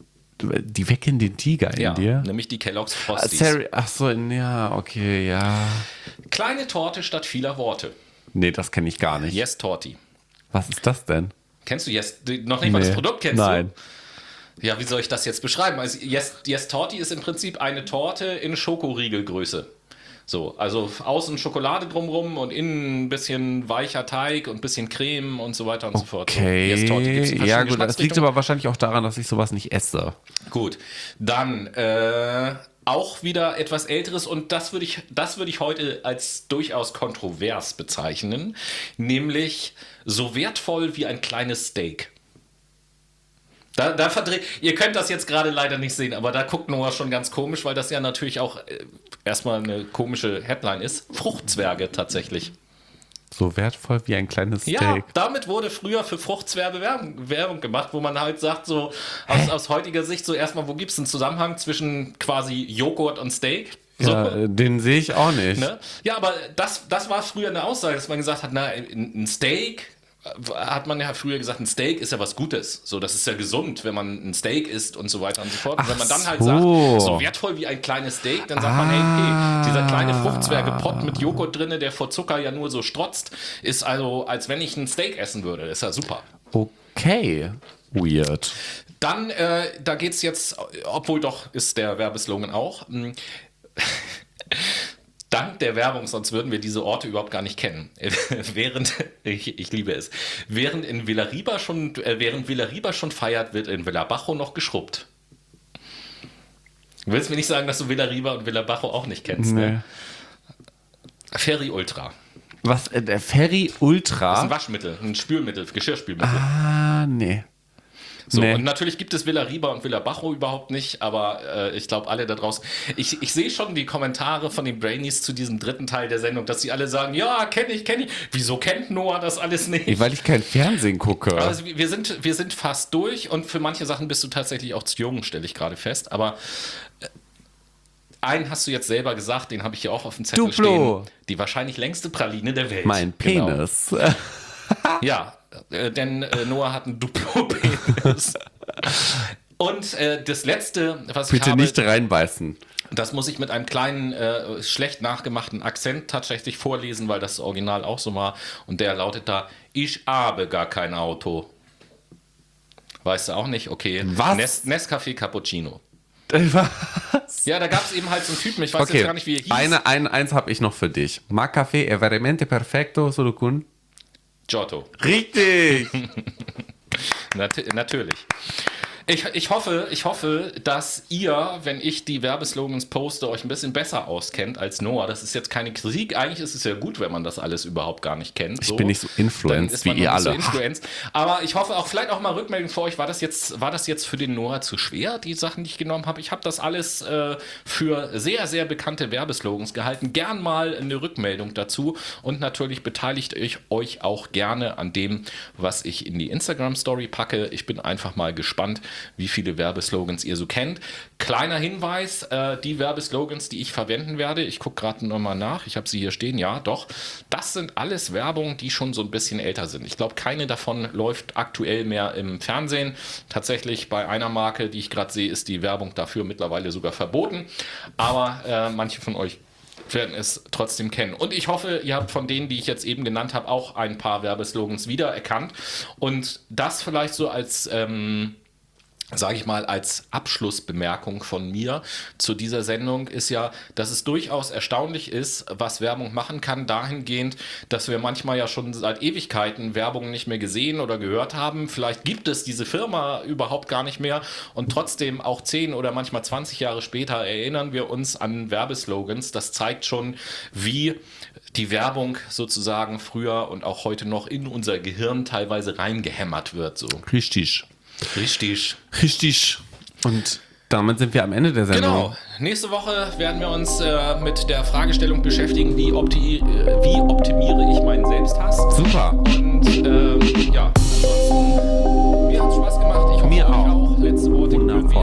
die wecken den Tiger in Ja, dir. nämlich die Kellogg's Ah, Frosties. Sorry, ach so, ja, okay, ja. Kleine Torte statt vieler Worte. Nee, das kenne ich gar nicht. Yes Torti. Was ist das denn? Kennst du Yes? Noch nicht mal Nee. das Produkt kennst Nein. du? Ja, wie soll ich das jetzt beschreiben? Also Yes, yes Torti ist im Prinzip eine Torte in Schokoriegelgröße. So, also außen Schokolade drumrum und innen ein bisschen weicher Teig und ein bisschen Creme und so weiter und so fort. So, Okay, Yes Torti gibt's in ja verschiedenen gut, das liegt Geschmacksrichtungen. aber wahrscheinlich auch daran, dass ich sowas nicht esse. Gut, dann äh, auch wieder etwas Älteres und das würde ich, das würde ich heute als durchaus kontrovers bezeichnen, nämlich so wertvoll wie ein kleines Steak. Da, da verdreht, ihr könnt das jetzt gerade leider nicht sehen, aber da guckt Noah schon ganz komisch, weil das ja natürlich auch äh, erstmal eine komische Headline ist. Fruchtzwerge tatsächlich. So wertvoll wie ein kleines Steak. Ja, damit wurde früher für Fruchtzwerge Werbung, Werbung gemacht, wo man halt sagt, so aus, aus heutiger Sicht, so erstmal, wo gibt es einen Zusammenhang zwischen quasi Joghurt und Steak? So. Ja, äh, den sehe ich auch nicht. Ne? Ja, aber das, das war früher eine Aussage, dass man gesagt hat, na, ein Steak, hat man ja früher gesagt, ein Steak ist ja was Gutes. So, das ist ja gesund, wenn man ein Steak isst und so weiter und so fort. Und Ach wenn man dann halt so. sagt, so wertvoll wie ein kleines Steak, dann sagt man, hey, Ah. okay, dieser kleine Fruchtzwergepott mit Joghurt drinne, der vor Zucker ja nur so strotzt, ist also, als wenn ich ein Steak essen würde. Das ist ja super. Okay, weird. Dann, äh, da geht's jetzt, obwohl doch ist der Werbeslogan auch, mh, dank der Werbung, sonst würden wir diese Orte überhaupt gar nicht kennen. während, ich, ich liebe es, während in Villarriba schon, äh, während Villarriba schon feiert, wird in Villabajo noch geschrubbt. Du willst mir nicht sagen, dass du Villarriba und Villabajo auch nicht kennst, Nee. ne? Ferry Ultra. Was, äh, der Ferry Das ist Ultra? ein Waschmittel, ein Spülmittel, Geschirrspülmittel. Ah, nee. So, Nee. und natürlich gibt es Villarriba und Villabajo überhaupt nicht, aber äh, ich glaube, alle da draußen. Ich, ich sehe schon die Kommentare von den Brainies zu diesem dritten Teil der Sendung, dass sie alle sagen: Ja, kenne ich, kenne ich. Wieso kennt Noah das alles nicht? Weil ich kein Fernsehen gucke. Also wir sind, wir sind fast durch und für manche Sachen bist du tatsächlich auch zu jung, stelle ich gerade fest. Aber äh, einen hast du jetzt selber gesagt, den habe ich hier auch auf dem Zettel Duplo. stehen. Die wahrscheinlich längste Praline der Welt. Mein Genau. Penis. Ja, äh, denn äh, Noah hat einen Duplo-Penis. Und äh, das letzte, was ich Bitte habe, nicht reinbeißen. das muss ich mit einem kleinen, äh, schlecht nachgemachten Akzent tatsächlich vorlesen, weil das Original auch so war. Und der lautet da: Ich habe gar kein Auto. Weißt du auch nicht? Okay. Was? Nes Nescafé Cappuccino. Was? Ja, da gab es eben halt so einen Typen, ich weiß Okay, jetzt gar nicht, wie er hieß. eine, ein, eins habe ich noch für dich. Ma café è veramente perfetto, solo con... Giotto. Richtig! Nat natürlich. Ich, ich, hoffe, ich hoffe, dass ihr, wenn ich die Werbeslogans poste, euch ein bisschen besser auskennt als Noah. Das ist jetzt keine Kritik. Eigentlich ist es ja gut, wenn man das alles überhaupt gar nicht kennt. Ich bin nicht so Dann influenced ist wie man ihr noch nicht alle. So influenced. Aber ich hoffe auch vielleicht auch mal Rückmeldung für euch. War das jetzt, war das jetzt für den Noah zu schwer, die Sachen, die ich genommen habe? Ich habe das alles äh, für sehr, sehr bekannte Werbeslogans gehalten. Gern mal eine Rückmeldung dazu. Und natürlich beteiligt euch, euch auch gerne an dem, was ich in die Instagram-Story packe. Ich bin einfach mal gespannt, wie viele Werbeslogans ihr so kennt. Kleiner Hinweis, äh, die Werbeslogans, die ich verwenden werde, ich gucke gerade nochmal nach, ich habe sie hier stehen, ja doch, das sind alles Werbungen, die schon so ein bisschen älter sind. Ich glaube, keine davon läuft aktuell mehr im Fernsehen. Tatsächlich bei einer Marke, die ich gerade sehe, ist die Werbung dafür mittlerweile sogar verboten. Aber äh, manche von euch werden es trotzdem kennen. Und ich hoffe, ihr habt von denen, die ich jetzt eben genannt habe, auch ein paar Werbeslogans wiedererkannt. Und das vielleicht so als... Ähm, sage ich mal, als Abschlussbemerkung von mir zu dieser Sendung ist ja, dass es durchaus erstaunlich ist, was Werbung machen kann, dahingehend, dass wir manchmal ja schon seit Ewigkeiten Werbung nicht mehr gesehen oder gehört haben. Vielleicht gibt es diese Firma überhaupt gar nicht mehr und trotzdem auch zehn oder manchmal zwanzig Jahre später erinnern wir uns an Werbeslogans. Das zeigt schon, wie die Werbung sozusagen früher und auch heute noch in unser Gehirn teilweise reingehämmert wird. So. Richtig. Richtig. Richtig. Und damit sind wir am Ende der Sendung. Genau. Nächste Woche werden wir uns äh, mit der Fragestellung beschäftigen, wie, opti äh, wie optimiere ich meinen Selbsthass. Super. Und ähm, ja, ansonsten, mir hat es Spaß gemacht. Ich hoffe, Mir euch auch. auch. Letzte Worte gebühren wie